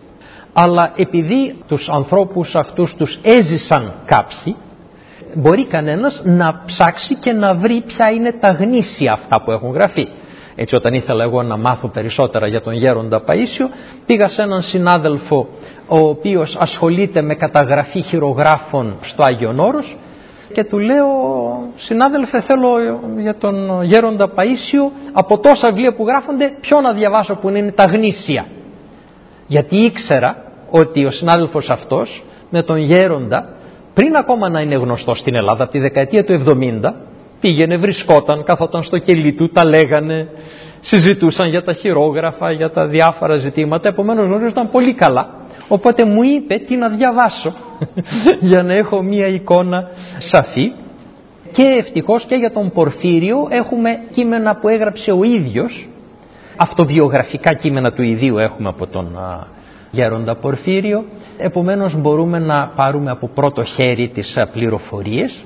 Αλλά επειδή τους ανθρώπους αυτούς τους έζησαν κάψοι, μπορεί κανένας να ψάξει και να βρει ποια είναι τα γνήσια αυτά που έχουν γραφεί. Έτσι, όταν ήθελα εγώ να μάθω περισσότερα για τον γέροντα Παΐσιο, πήγα σε έναν συνάδελφο ο οποίος ασχολείται με καταγραφή χειρογράφων στο Άγιον Όρος, και του λέω: συνάδελφε, θέλω για τον γέροντα Παΐσιο από τόσα βιβλία που γράφονται ποιο να διαβάσω που είναι τα γνήσια. Γιατί ήξερα ότι ο συνάδελφος αυτός με τον γέροντα, πριν ακόμα να είναι γνωστό στην Ελλάδα, από τη δεκαετία του εβδομήντα, πήγαινε, βρισκόταν, καθόταν στο κελί του, τα λέγανε, συζητούσαν για τα χειρόγραφα, για τα διάφορα ζητήματα, επομένως γνωρίζονταν πολύ καλά. Οπότε μου είπε τι να διαβάσω για να έχω μία εικόνα σαφή. Και ευτυχώς και για τον Πορφύριο έχουμε κείμενα που έγραψε ο ίδιος, αυτοβιογραφικά κείμενα του ιδίου έχουμε από τον α, γέροντα Πορφύριο, επομένως μπορούμε να πάρουμε από πρώτο χέρι τις α, πληροφορίες.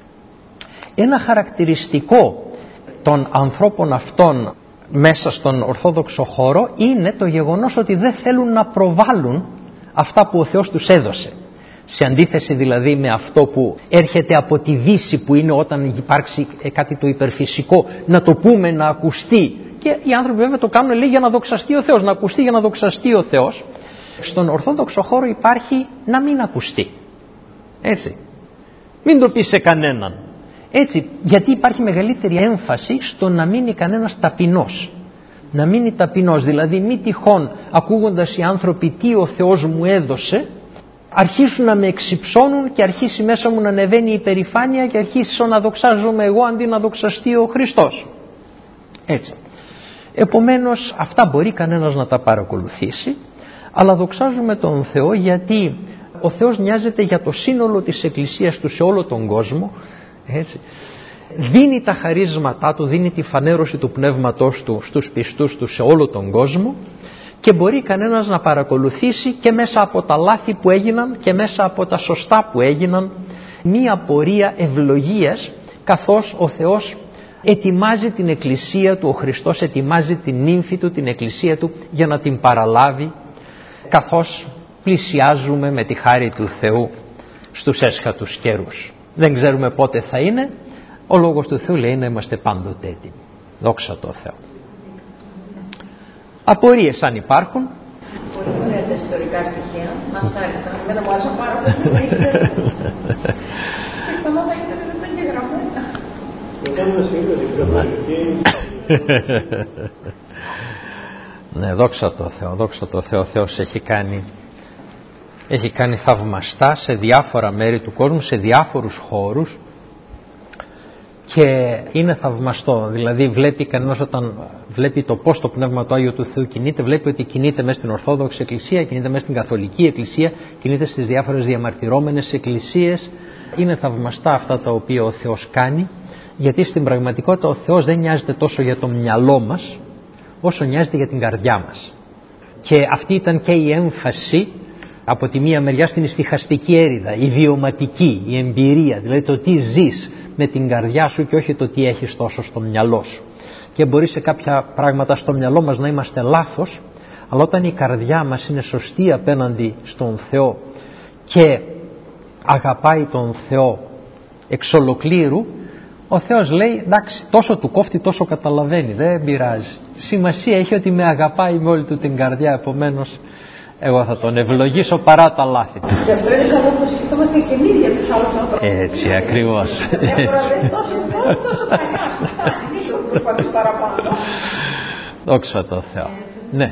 Ένα χαρακτηριστικό των ανθρώπων αυτών μέσα στον Ορθόδοξο χώρο είναι το γεγονός ότι δεν θέλουν να προβάλλουν αυτά που ο Θεός τους έδωσε. Σε αντίθεση δηλαδή με αυτό που έρχεται από τη Δύση, που είναι όταν υπάρξει κάτι το υπερφυσικό να το πούμε, να ακουστεί, και οι άνθρωποι βέβαια το κάνουν, λέει, για να δοξαστεί ο Θεός, να ακουστεί για να δοξαστεί ο Θεός. Στον Ορθόδοξο χώρο υπάρχει να μην ακουστεί, έτσι, μην το πει σε κανέναν, έτσι, γιατί υπάρχει μεγαλύτερη έμφαση στο να μείνει κανένας ταπεινός. Να μείνει ταπεινός, δηλαδή μη τυχόν ακούγοντας οι άνθρωποι τι ο Θεός μου έδωσε, αρχίσουν να με εξυψώνουν και αρχίσει μέσα μου να ανεβαίνει η υπερηφάνεια και αρχίσω να δοξάζομαι εγώ αντί να δοξαστεί ο Χριστός. Έτσι. Επομένως αυτά μπορεί κανένας να τα παρακολουθήσει, αλλά δοξάζουμε τον Θεό γιατί ο Θεός νοιάζεται για το σύνολο της Εκκλησίας του σε όλο τον κόσμο, έτσι. Δίνει τα χαρίσματά του, δίνει τη φανέρωση του πνεύματός του στους πιστούς του σε όλο τον κόσμο, και μπορεί κανένας να παρακολουθήσει και μέσα από τα λάθη που έγιναν και μέσα από τα σωστά που έγιναν μία πορεία ευλογίας, καθώς ο Θεός ετοιμάζει την εκκλησία του, ο Χριστός ετοιμάζει την νύμφη του, την εκκλησία του για να την παραλάβει, καθώς πλησιάζουμε με τη χάρη του Θεού στους έσχατους καιρούς. Δεν ξέρουμε πότε θα είναι, ο Λόγος του Θεού λέει να είμαστε πάντοτε έτοιμοι. Δόξα τω Θεώ. Απορίες αν υπάρχουν? Πολύ ωραία τα ιστορικά στοιχεία, μας άρεσαν, εμένα μου άρεσαν πάρα πολύ, δεν ήξερα. Εκτιμώ να ήθελα δεν ήταν και γραμμένα. Ναι, δόξα τω Θεώ, δόξα τω Θεώ, ο Θεός έχει κάνει, έχει κάνει θαυμαστά σε διάφορα μέρη του κόσμου, σε διάφορους χώρους, και είναι θαυμαστό. Δηλαδή βλέπει κανένας, όταν βλέπει το πώς το Πνεύμα του Άγιου του Θεού κινείται, βλέπει ότι κινείται μέσα στην Ορθόδοξη Εκκλησία, κινείται μέσα στην Καθολική Εκκλησία, κινείται στις διάφορες διαμαρτυρόμενες εκκλησίες. Είναι θαυμαστά αυτά τα οποία ο Θεός κάνει, γιατί στην πραγματικότητα ο Θεός δεν νοιάζεται τόσο για το μυαλό μας όσο νοιάζεται για την καρδιά μας. Και αυτή ήταν και η έμφαση από τη μία μεριά στην ηστιχαστική έρηδα, η βιωματική, η εμπειρία, δηλαδή το τι ζεις με την καρδιά σου και όχι το τι έχεις τόσο στο μυαλό σου. Και μπορεί σε κάποια πράγματα στο μυαλό μας να είμαστε λάθος, αλλά όταν η καρδιά μας είναι σωστή απέναντι στον Θεό και αγαπάει τον Θεό εξ ολοκλήρου, ο Θεός λέει εντάξει, τόσο του κόφτει τόσο καταλαβαίνει, δεν πειράζει. Σημασία έχει ότι με αγαπάει με όλη του την καρδιά, επομένως εγώ θα τον ευλογήσω παρά τα λάθη του. Και αυτό είναι καλό που σκεφτόμαστε και εμείς για τους άλλους ανθρώπους. Έτσι ακριβώς. Δόξα τω Θεώ. Ναι.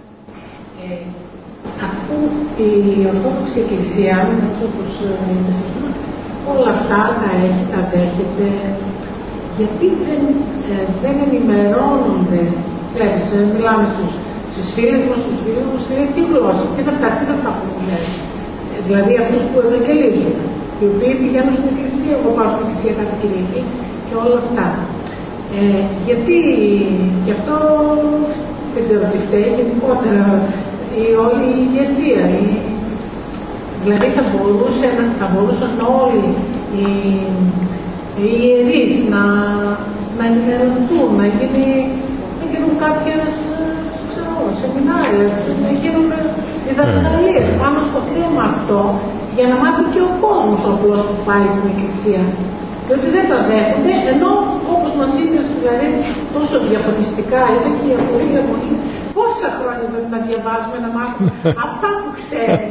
Αφού η Ορθόδοξη Εκκλησία, όπως είπες, όλα αυτά τα έχει, τα δέχεται, γιατί δεν, ε, δεν ενημερώνονται, βλέπεις, μιλάμε στους, στις φίλες μας, στους φίλους μας, σε τι γλώσσα, τι θα τα τι θα τα πούμε, ε, δηλαδή αυτούς που ευαγγελίζουν, οι οποίοι πηγαίνουν στην Εκκλησία, εγώ πάω στην Εκκλησία κάθε Κυριακή και όλα αυτά. Ε, γιατί, γι' αυτό δεν ξέρω τι φταίει, γενικότερα η όλη η ηγεσία, η, δηλαδή θα, μπορούσε, θα μπορούσαν όλοι οι, οι ιερείς να, να ενημερωθούν, να, γίνει, να γίνουν κάποιες ξέρω, σεμινάρια, να γίνουν διδασκαλίες mm. πάνω στο θέμα αυτό, για να μάθει και ο κόσμος απλώς που πάει στην Εκκλησία. Και ότι δεν τα δέχονται, ενώ όπως μας είπες, δηλαδή τόσο διαφωνιστικά, είναι και η απορία μου, πόσα χρόνια πρέπει να διαβάζουμε, να μάθουμε αυτά που ξέρει.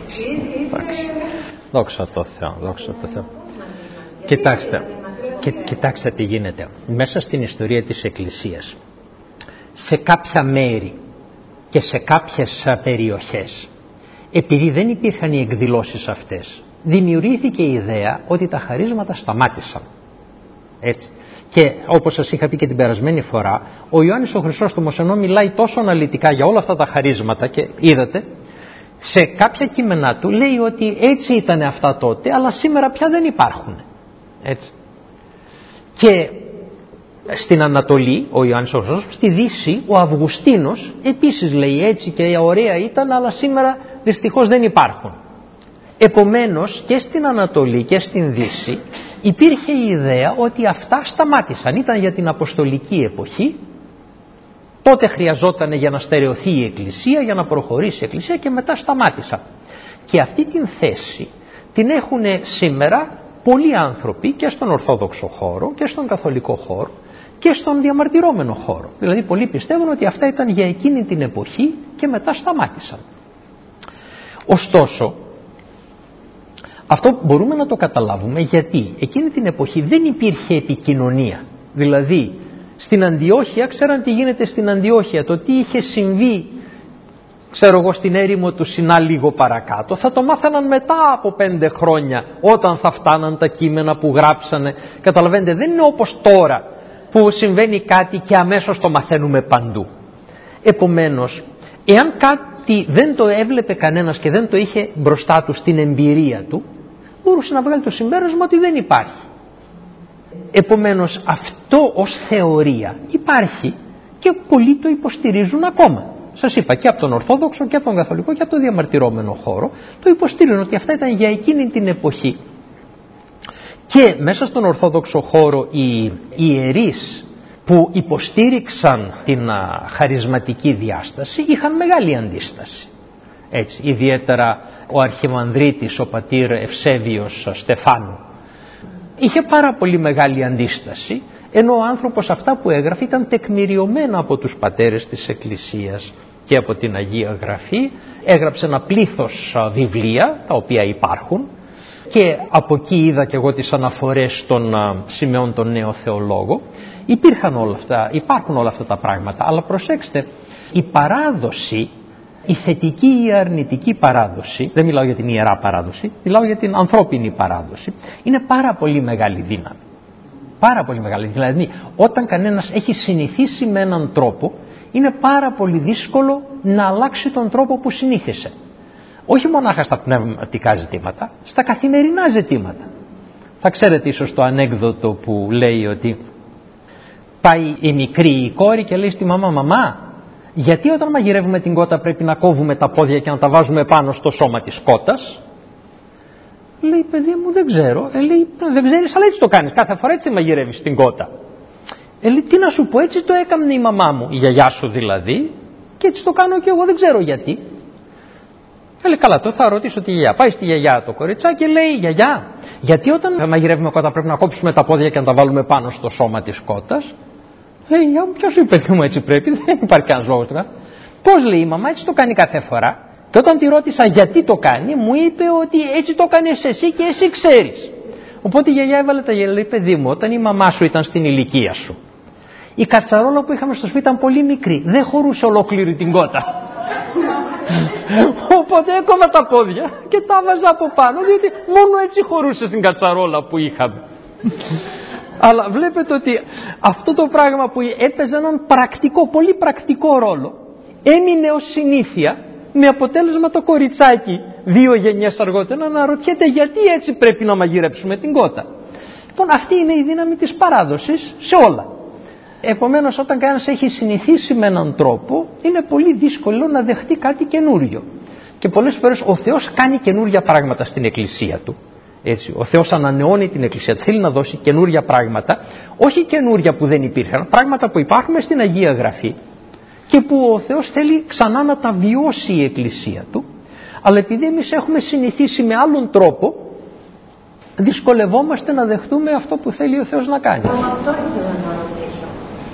Δόξα τω Θεώ, δόξα τω Θεώ. Κοιτάξτε, και, κοιτάξτε τι γίνεται. Μέσα στην ιστορία της Εκκλησίας, σε κάποια μέρη και σε κάποιες περιοχές, επειδή δεν υπήρχαν οι εκδηλώσεις αυτές, δημιουργήθηκε η ιδέα ότι τα χαρίσματα σταμάτησαν. Έτσι. Και όπως σας είχα πει και την περασμένη φορά, ο Ιωάννης ο Χρυσόστομος, ενώ μιλάει τόσο αναλυτικά για όλα αυτά τα χαρίσματα, και είδατε, σε κάποια κείμενά του λέει ότι έτσι ήταν αυτά τότε, αλλά σήμερα πια δεν υπάρχουν. Έτσι. Και στην Ανατολή, ο Ιωάννης ο Χρυσόστομος, στη Δύση, ο Αυγουστίνος επίσης λέει έτσι και ωραία ήταν, αλλά σήμερα δυστυχώς δεν υπάρχουν. Επομένως και στην Ανατολή και στην Δύση υπήρχε η ιδέα ότι αυτά σταμάτησαν. Ήταν για την Αποστολική εποχή, τότε χρειαζόταν για να στερεωθεί η Εκκλησία, για να προχωρήσει η Εκκλησία, και μετά σταμάτησαν. Και αυτή την θέση την έχουν σήμερα πολλοί άνθρωποι και στον Ορθόδοξο χώρο και στον Καθολικό χώρο και στον διαμαρτυρόμενο χώρο. Δηλαδή πολλοί πιστεύουν ότι αυτά ήταν για εκείνη την εποχή και μετά σταμάτησαν. Ωστόσο, αυτό μπορούμε να το καταλάβουμε γιατί εκείνη την εποχή δεν υπήρχε επικοινωνία. Δηλαδή στην Αντιόχεια ξέραν τι γίνεται στην Αντιόχεια, το τι είχε συμβεί ξέρω εγώ στην έρημο του Σινά λίγο παρακάτω θα το μάθαιναν μετά από πέντε χρόνια, όταν θα φτάναν τα κείμενα που γράψανε. Καταλαβαίνετε, δεν είναι όπως τώρα που συμβαίνει κάτι και αμέσως το μαθαίνουμε παντού. Επομένως, εάν κάτι δεν το έβλεπε κανένας και δεν το είχε μπροστά του στην εμπειρία του, μπορούσε να βγάλει το συμπέρασμα ότι δεν υπάρχει. Επομένως, αυτό ως θεωρία υπάρχει και πολλοί το υποστηρίζουν ακόμα. Σας είπα, και από τον Ορθόδοξο και από τον Καθολικό και από τον διαμαρτυρόμενο χώρο το υποστηρίζουν ότι αυτά ήταν για εκείνη την εποχή. Και μέσα στον Ορθόδοξο χώρο οι ιερείς που υποστήριξαν την χαρισματική διάσταση είχαν μεγάλη αντίσταση. Έτσι, ιδιαίτερα ο αρχιμανδρίτης, ο πατήρ Ευσέβιος Στεφάνου, είχε πάρα πολύ μεγάλη αντίσταση, ενώ ο άνθρωπος αυτά που έγραφε ήταν τεκμηριωμένα από τους πατέρες της Εκκλησίας και από την Αγία Γραφή. Έγραψε ένα πλήθος βιβλία τα οποία υπάρχουν και από εκεί είδα και εγώ τις αναφορές των Σημεών τον Νέο Θεολόγο. Υπήρχαν όλα αυτά, υπάρχουν όλα αυτά τα πράγματα, αλλά προσέξτε, η παράδοση, η θετική ή η αρνητική παράδοση, δεν μιλάω για την ιερά παράδοση, μιλάω για την ανθρώπινη παράδοση, είναι πάρα πολύ μεγάλη δύναμη. Πάρα πολύ μεγάλη. Δηλαδή, όταν κανένας έχει συνηθίσει με έναν τρόπο, είναι πάρα πολύ δύσκολο να αλλάξει τον τρόπο που συνήθισε. Όχι μονάχα στα πνευματικά ζητήματα, στα καθημερινά ζητήματα. Θα ξέρετε ίσως το ανέκδοτο που λέει ότι πάει η μικρή η κόρη και λέει στη μαμά, μαμά, γιατί όταν μαγειρεύουμε την κότα πρέπει να κόβουμε τα πόδια και να τα βάζουμε πάνω στο σώμα της κότας? Λέει, παιδί μου, δεν ξέρω. Ε, λέει, δεν ξέρεις, αλλά έτσι το κάνεις. Κάθε φορά έτσι μαγειρεύεις την κότα. Ε, λέει, τι να σου πω, έτσι το έκανε η μαμά μου, η γιαγιά σου δηλαδή, και έτσι το κάνω και εγώ, δεν ξέρω γιατί. Ε, λέει, καλά, το θα ρωτήσω τη γιαγιά. Πάει στη γιαγιά το κοριτσάκι και λέει, γιαγιά, γιατί όταν μαγειρεύουμε κότα πρέπει να κόψουμε τα πόδια και να τα βάλουμε πάνω στο σώμα της κότας? Λέει, γιαγιά μου, ποιος είπε, παιδί μου, έτσι πρέπει, δεν υπάρχει κανένας λόγος. Πώς, λέει η μαμά, έτσι το κάνει κάθε φορά. Και όταν τη ρώτησα γιατί το κάνει, μου είπε ότι έτσι το κάνεις εσύ και εσύ ξέρεις. Οπότε η γιαγιά έβαλε τα γέλια, λέει, παιδί μου, όταν η μαμά σου ήταν στην ηλικία σου, η κατσαρόλα που είχαμε στο σπίτι ήταν πολύ μικρή, δεν χωρούσε ολόκληρη την κότα. Οπότε έκοβα τα πόδια και τα βάζα από πάνω, διότι μόνο έτσι χωρούσε στην κατσαρόλα που είχαμε. Αλλά βλέπετε ότι αυτό το πράγμα που έπαιζε έναν πρακτικό, πολύ πρακτικό ρόλο, έμεινε ως συνήθεια, με αποτέλεσμα το κοριτσάκι δύο γενιές αργότερα να αναρωτιέται γιατί έτσι πρέπει να μαγειρέψουμε την κότα. Λοιπόν, αυτή είναι η δύναμη της παράδοσης σε όλα. Επομένως, όταν κανένας έχει συνηθίσει με έναν τρόπο, είναι πολύ δύσκολο να δεχτεί κάτι καινούριο. Και πολλές φορές ο Θεός κάνει καινούρια πράγματα στην Εκκλησία Του. Έτσι, ο Θεός ανανεώνει την Εκκλησία Του, θέλει να δώσει καινούρια πράγματα, όχι καινούρια που δεν υπήρχαν, πράγματα που υπάρχουν στην Αγία Γραφή και που ο Θεός θέλει ξανά να τα βιώσει η Εκκλησία Του, αλλά επειδή εμείς έχουμε συνηθίσει με άλλον τρόπο, δυσκολευόμαστε να δεχτούμε αυτό που θέλει ο Θεός να κάνει. Αυτό ήθελα να ρωτήσω.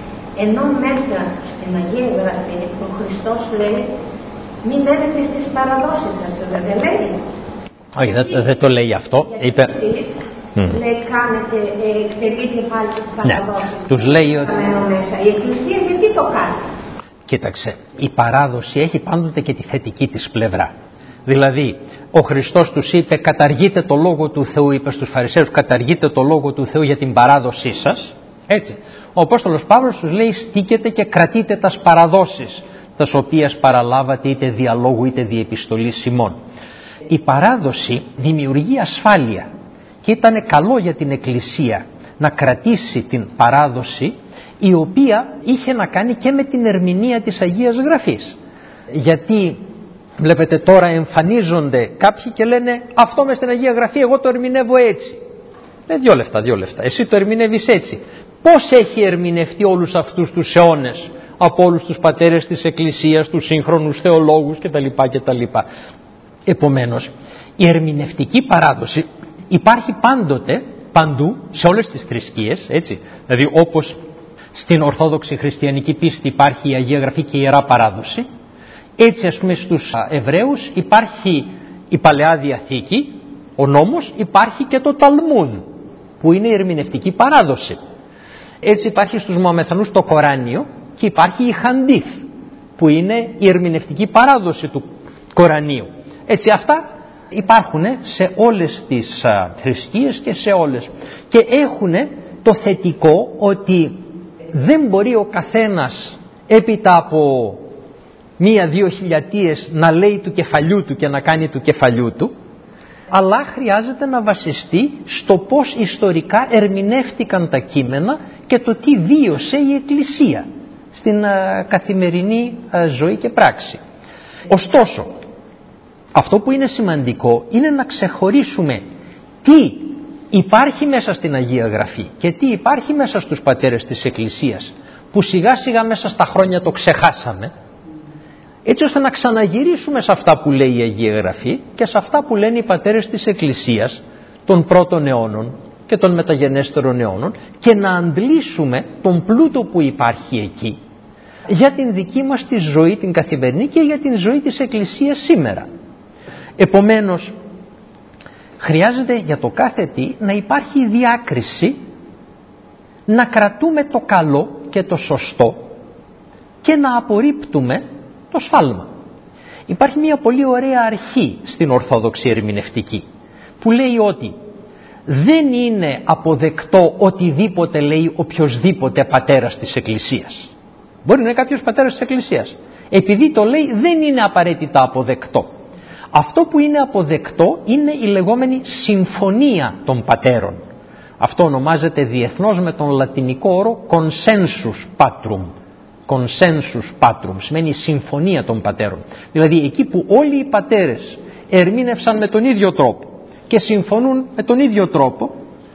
Ενώ μέσα στην Αγία Γραφή ο Χριστός λέει μην μένετε στις παραδόσεις σας, δεν λέει? Όχι, δεν, δεν το λέει αυτό. Είπε... Εσείς, mm. λέει κάνετε, εκτελείτε πάλι τις παραδόσεις. Ναι. Τους λέει ότι... Μέσα. Η Εκκλησία γιατί το κάνει? Κοίταξε, η παράδοση έχει πάντοτε και τη θετική της πλευρά. Δηλαδή, ο Χριστός τους είπε καταργείτε το Λόγο του Θεού, είπε στους Φαρισαίους καταργείτε το Λόγο του Θεού για την παράδοσή σας. Έτσι. Ο Απόστολος Παύλος τους λέει στήκετε και κρατείτε τας παραδόσεις, τας οποίας παραλάβατε είτε διαλόγου είτε διεπιστολής ημών. Η παράδοση δημιουργεί ασφάλεια και ήταν καλό για την Εκκλησία να κρατήσει την παράδοση, η οποία είχε να κάνει και με την ερμηνεία της Αγίας Γραφής. Γιατί βλέπετε τώρα εμφανίζονται κάποιοι και λένε αυτό μες στην Αγία Γραφή εγώ το ερμηνεύω έτσι. Ε, δυο λεφτά, δυο λεφτά. Εσύ το ερμηνεύεις έτσι. Πώς έχει ερμηνευτεί όλους αυτούς τους αιώνες από όλους τους πατέρες της Εκκλησίας, τους σύγχρονους θεολόγους κτλ. κτλ. Επομένως, η ερμηνευτική παράδοση υπάρχει πάντοτε, παντού, σε όλες τις θρησκείες, έτσι. Δηλαδή όπως στην Ορθόδοξη Χριστιανική πίστη υπάρχει η Αγία Γραφή και η Ιερά Παράδοση, έτσι ας πούμε στους Εβραίους υπάρχει η Παλαιά Διαθήκη, ο νόμος, υπάρχει και το Ταλμούδ που είναι η ερμηνευτική παράδοση. Έτσι υπάρχει στους Μωαμεθανούς το Κοράνιο και υπάρχει η Χαντίθ που είναι η ερμηνευτική παράδοση του Κορανίου. Έτσι αυτά υπάρχουν σε όλες τις α, θρησκείες και σε όλες. Και έχουν το θετικό ότι δεν μπορεί ο καθένας έπειτα από μία-δύο χιλιατίες να λέει του κεφαλιού του και να κάνει του κεφαλιού του, αλλά χρειάζεται να βασιστεί στο πώς ιστορικά ερμηνεύτηκαν τα κείμενα και το τι βίωσε η Εκκλησία στην α, καθημερινή α, ζωή και πράξη. Ωστόσο, αυτό που είναι σημαντικό είναι να ξεχωρίσουμε τι υπάρχει μέσα στην Αγία Γραφή και τι υπάρχει μέσα στους πατέρες της Εκκλησίας, που σιγά σιγά μέσα στα χρόνια το ξεχάσαμε, έτσι ώστε να ξαναγυρίσουμε σε αυτά που λέει η Αγία Γραφή και σε αυτά που λένε οι πατέρες της Εκκλησίας των πρώτων αιώνων και των μεταγενέστερων αιώνων, και να αντλήσουμε τον πλούτο που υπάρχει εκεί για την δική μας τη ζωή την καθημερινή και για την ζωή της Εκκλησίας σήμερα. Επομένως, χρειάζεται για το κάθε τι να υπάρχει διάκριση, να κρατούμε το καλό και το σωστό και να απορρίπτουμε το σφάλμα. Υπάρχει μια πολύ ωραία αρχή στην Ορθόδοξη ερμηνευτική που λέει ότι δεν είναι αποδεκτό οτιδήποτε λέει οποιοσδήποτε πατέρας της Εκκλησίας. Μπορεί να είναι κάποιος πατέρας της Εκκλησίας. Επειδή το λέει δεν είναι απαραίτητα αποδεκτό. Αυτό που είναι αποδεκτό είναι η λεγόμενη συμφωνία των πατέρων. Αυτό ονομάζεται διεθνώς με τον λατινικό όρο consensus patrum. Consensus patrum σημαίνει συμφωνία των πατέρων. Δηλαδή εκεί που όλοι οι πατέρες ερμήνευσαν με τον ίδιο τρόπο και συμφωνούν με τον ίδιο τρόπο,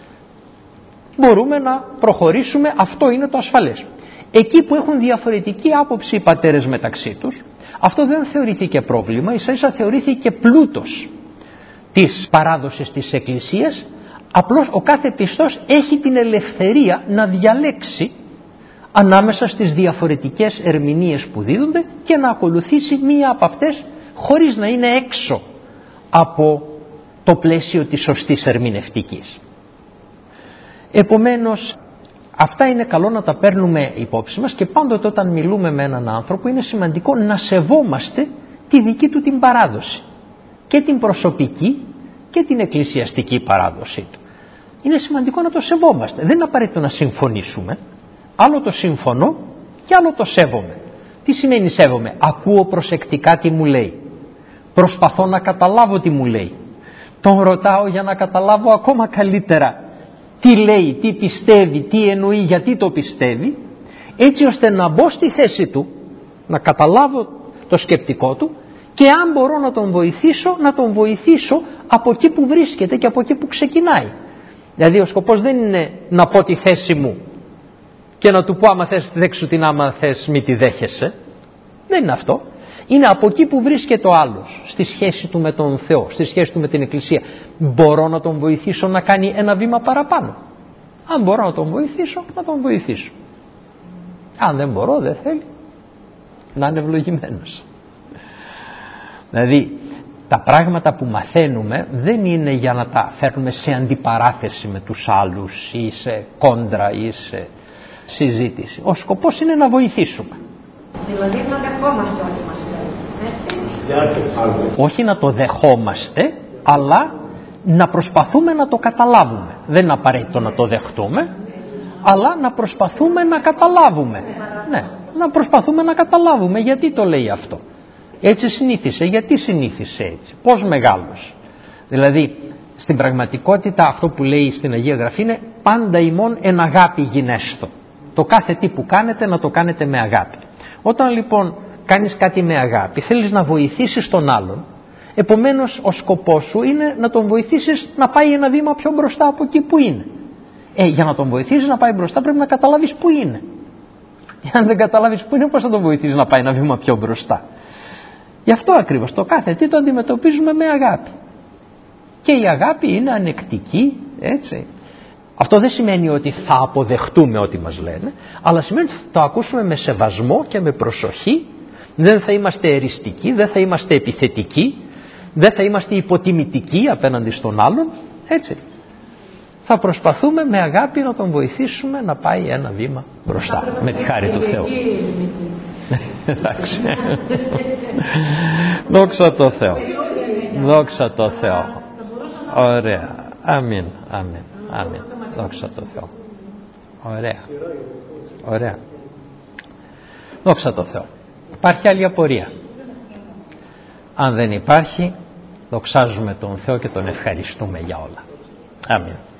μπορούμε να προχωρήσουμε, αυτό είναι το ασφαλές. Εκεί που έχουν διαφορετική άποψη οι πατέρες μεταξύ τους, αυτό δεν θεωρήθηκε πρόβλημα, ίσα ίσα θεωρήθηκε πλούτος της παράδοσης της Εκκλησίας. Απλώς ο κάθε πιστός έχει την ελευθερία να διαλέξει ανάμεσα στις διαφορετικές ερμηνείες που δίδονται και να ακολουθήσει μία από αυτές χωρίς να είναι έξω από το πλαίσιο της σωστής ερμηνευτικής. Επομένως, αυτά είναι καλό να τα παίρνουμε υπόψη μας και πάντοτε όταν μιλούμε με έναν άνθρωπο είναι σημαντικό να σεβόμαστε τη δική του την παράδοση, και την προσωπική και την εκκλησιαστική παράδοσή του. Είναι σημαντικό να το σεβόμαστε. Δεν είναι απαραίτητο να συμφωνήσουμε. Άλλο το συμφωνώ και άλλο το σέβομαι. Τι σημαίνει σέβομαι? Ακούω προσεκτικά τι μου λέει. Προσπαθώ να καταλάβω τι μου λέει. Τον ρωτάω για να καταλάβω ακόμα καλύτερα τι λέει, τι πιστεύει, τι εννοεί, γιατί το πιστεύει, έτσι ώστε να μπω στη θέση του, να καταλάβω το σκεπτικό του και αν μπορώ να τον βοηθήσω, να τον βοηθήσω από εκεί που βρίσκεται και από εκεί που ξεκινάει. Δηλαδή ο σκοπός δεν είναι να πω τη θέση μου και να του πω άμα θες δέξου την, άμα θες μη τη δέχεσαι. Δεν είναι αυτό. Είναι από εκεί που βρίσκεται ο άλλος, στη σχέση του με τον Θεό, στη σχέση του με την Εκκλησία. Μπορώ να τον βοηθήσω να κάνει ένα βήμα παραπάνω. Αν μπορώ να τον βοηθήσω, να τον βοηθήσω. Αν δεν μπορώ, δεν θέλει, να είναι ευλογημένος. Δηλαδή τα πράγματα που μαθαίνουμε δεν είναι για να τα φέρνουμε σε αντιπαράθεση με τους άλλους ή σε κόντρα ή σε συζήτηση. Ο σκοπός είναι να βοηθήσουμε. Δηλαδή να δεχόμαστε ό,τι μας λέει. Όχι να το δεχόμαστε, αλλά να προσπαθούμε να το καταλάβουμε. Δεν είναι απαραίτητο να το δεχτούμε, αλλά να προσπαθούμε να καταλάβουμε. Ναι, να προσπαθούμε να καταλάβουμε γιατί το λέει αυτό. Έτσι συνήθισε, γιατί συνήθισε έτσι, πώς μεγάλωσε. Δηλαδή στην πραγματικότητα αυτό που λέει στην Αγία Γραφή είναι πάντα ημών εν αγάπη γινέστο. Το κάθε τι που κάνετε να το κάνετε με αγάπη. Όταν λοιπόν κάνεις κάτι με αγάπη, θέλεις να βοηθήσεις τον άλλον, επομένως ο σκοπός σου είναι να τον βοηθήσεις να πάει ένα βήμα πιο μπροστά από εκεί που είναι. Ε, για να τον βοηθήσεις να πάει μπροστά πρέπει να καταλάβεις που είναι. Αν δεν καταλάβεις που είναι, πώς θα τον βοηθήσεις να πάει ένα βήμα πιο μπροστά? Γι' αυτό ακριβώς το κάθε τι το αντιμετωπίζουμε με αγάπη. Και η αγάπη είναι ανεκτική, έτσι. Αυτό δεν σημαίνει ότι θα αποδεχτούμε ό,τι μας λένε, αλλά σημαίνει ότι θα το ακούσουμε με σεβασμό και με προσοχή. Δεν θα είμαστε εριστικοί, δεν θα είμαστε επιθετικοί, δεν θα είμαστε υποτιμητικοί απέναντι στον άλλον, έτσι. Θα προσπαθούμε με αγάπη να τον βοηθήσουμε να πάει ένα βήμα μπροστά, με τη χάρη του Θεού. Εντάξει. Δόξα τω Θεώ. Δόξα τω Θεώ. Ωραία. Αμήν. Αμήν. Αμήν. Δόξα τω Θεώ. Ωραία. Ωραία. Δόξα τω Θεώ. Υπάρχει άλλη απορία? Αν δεν υπάρχει, δοξάζουμε τον Θεό και τον ευχαριστούμε για όλα. Αμήν.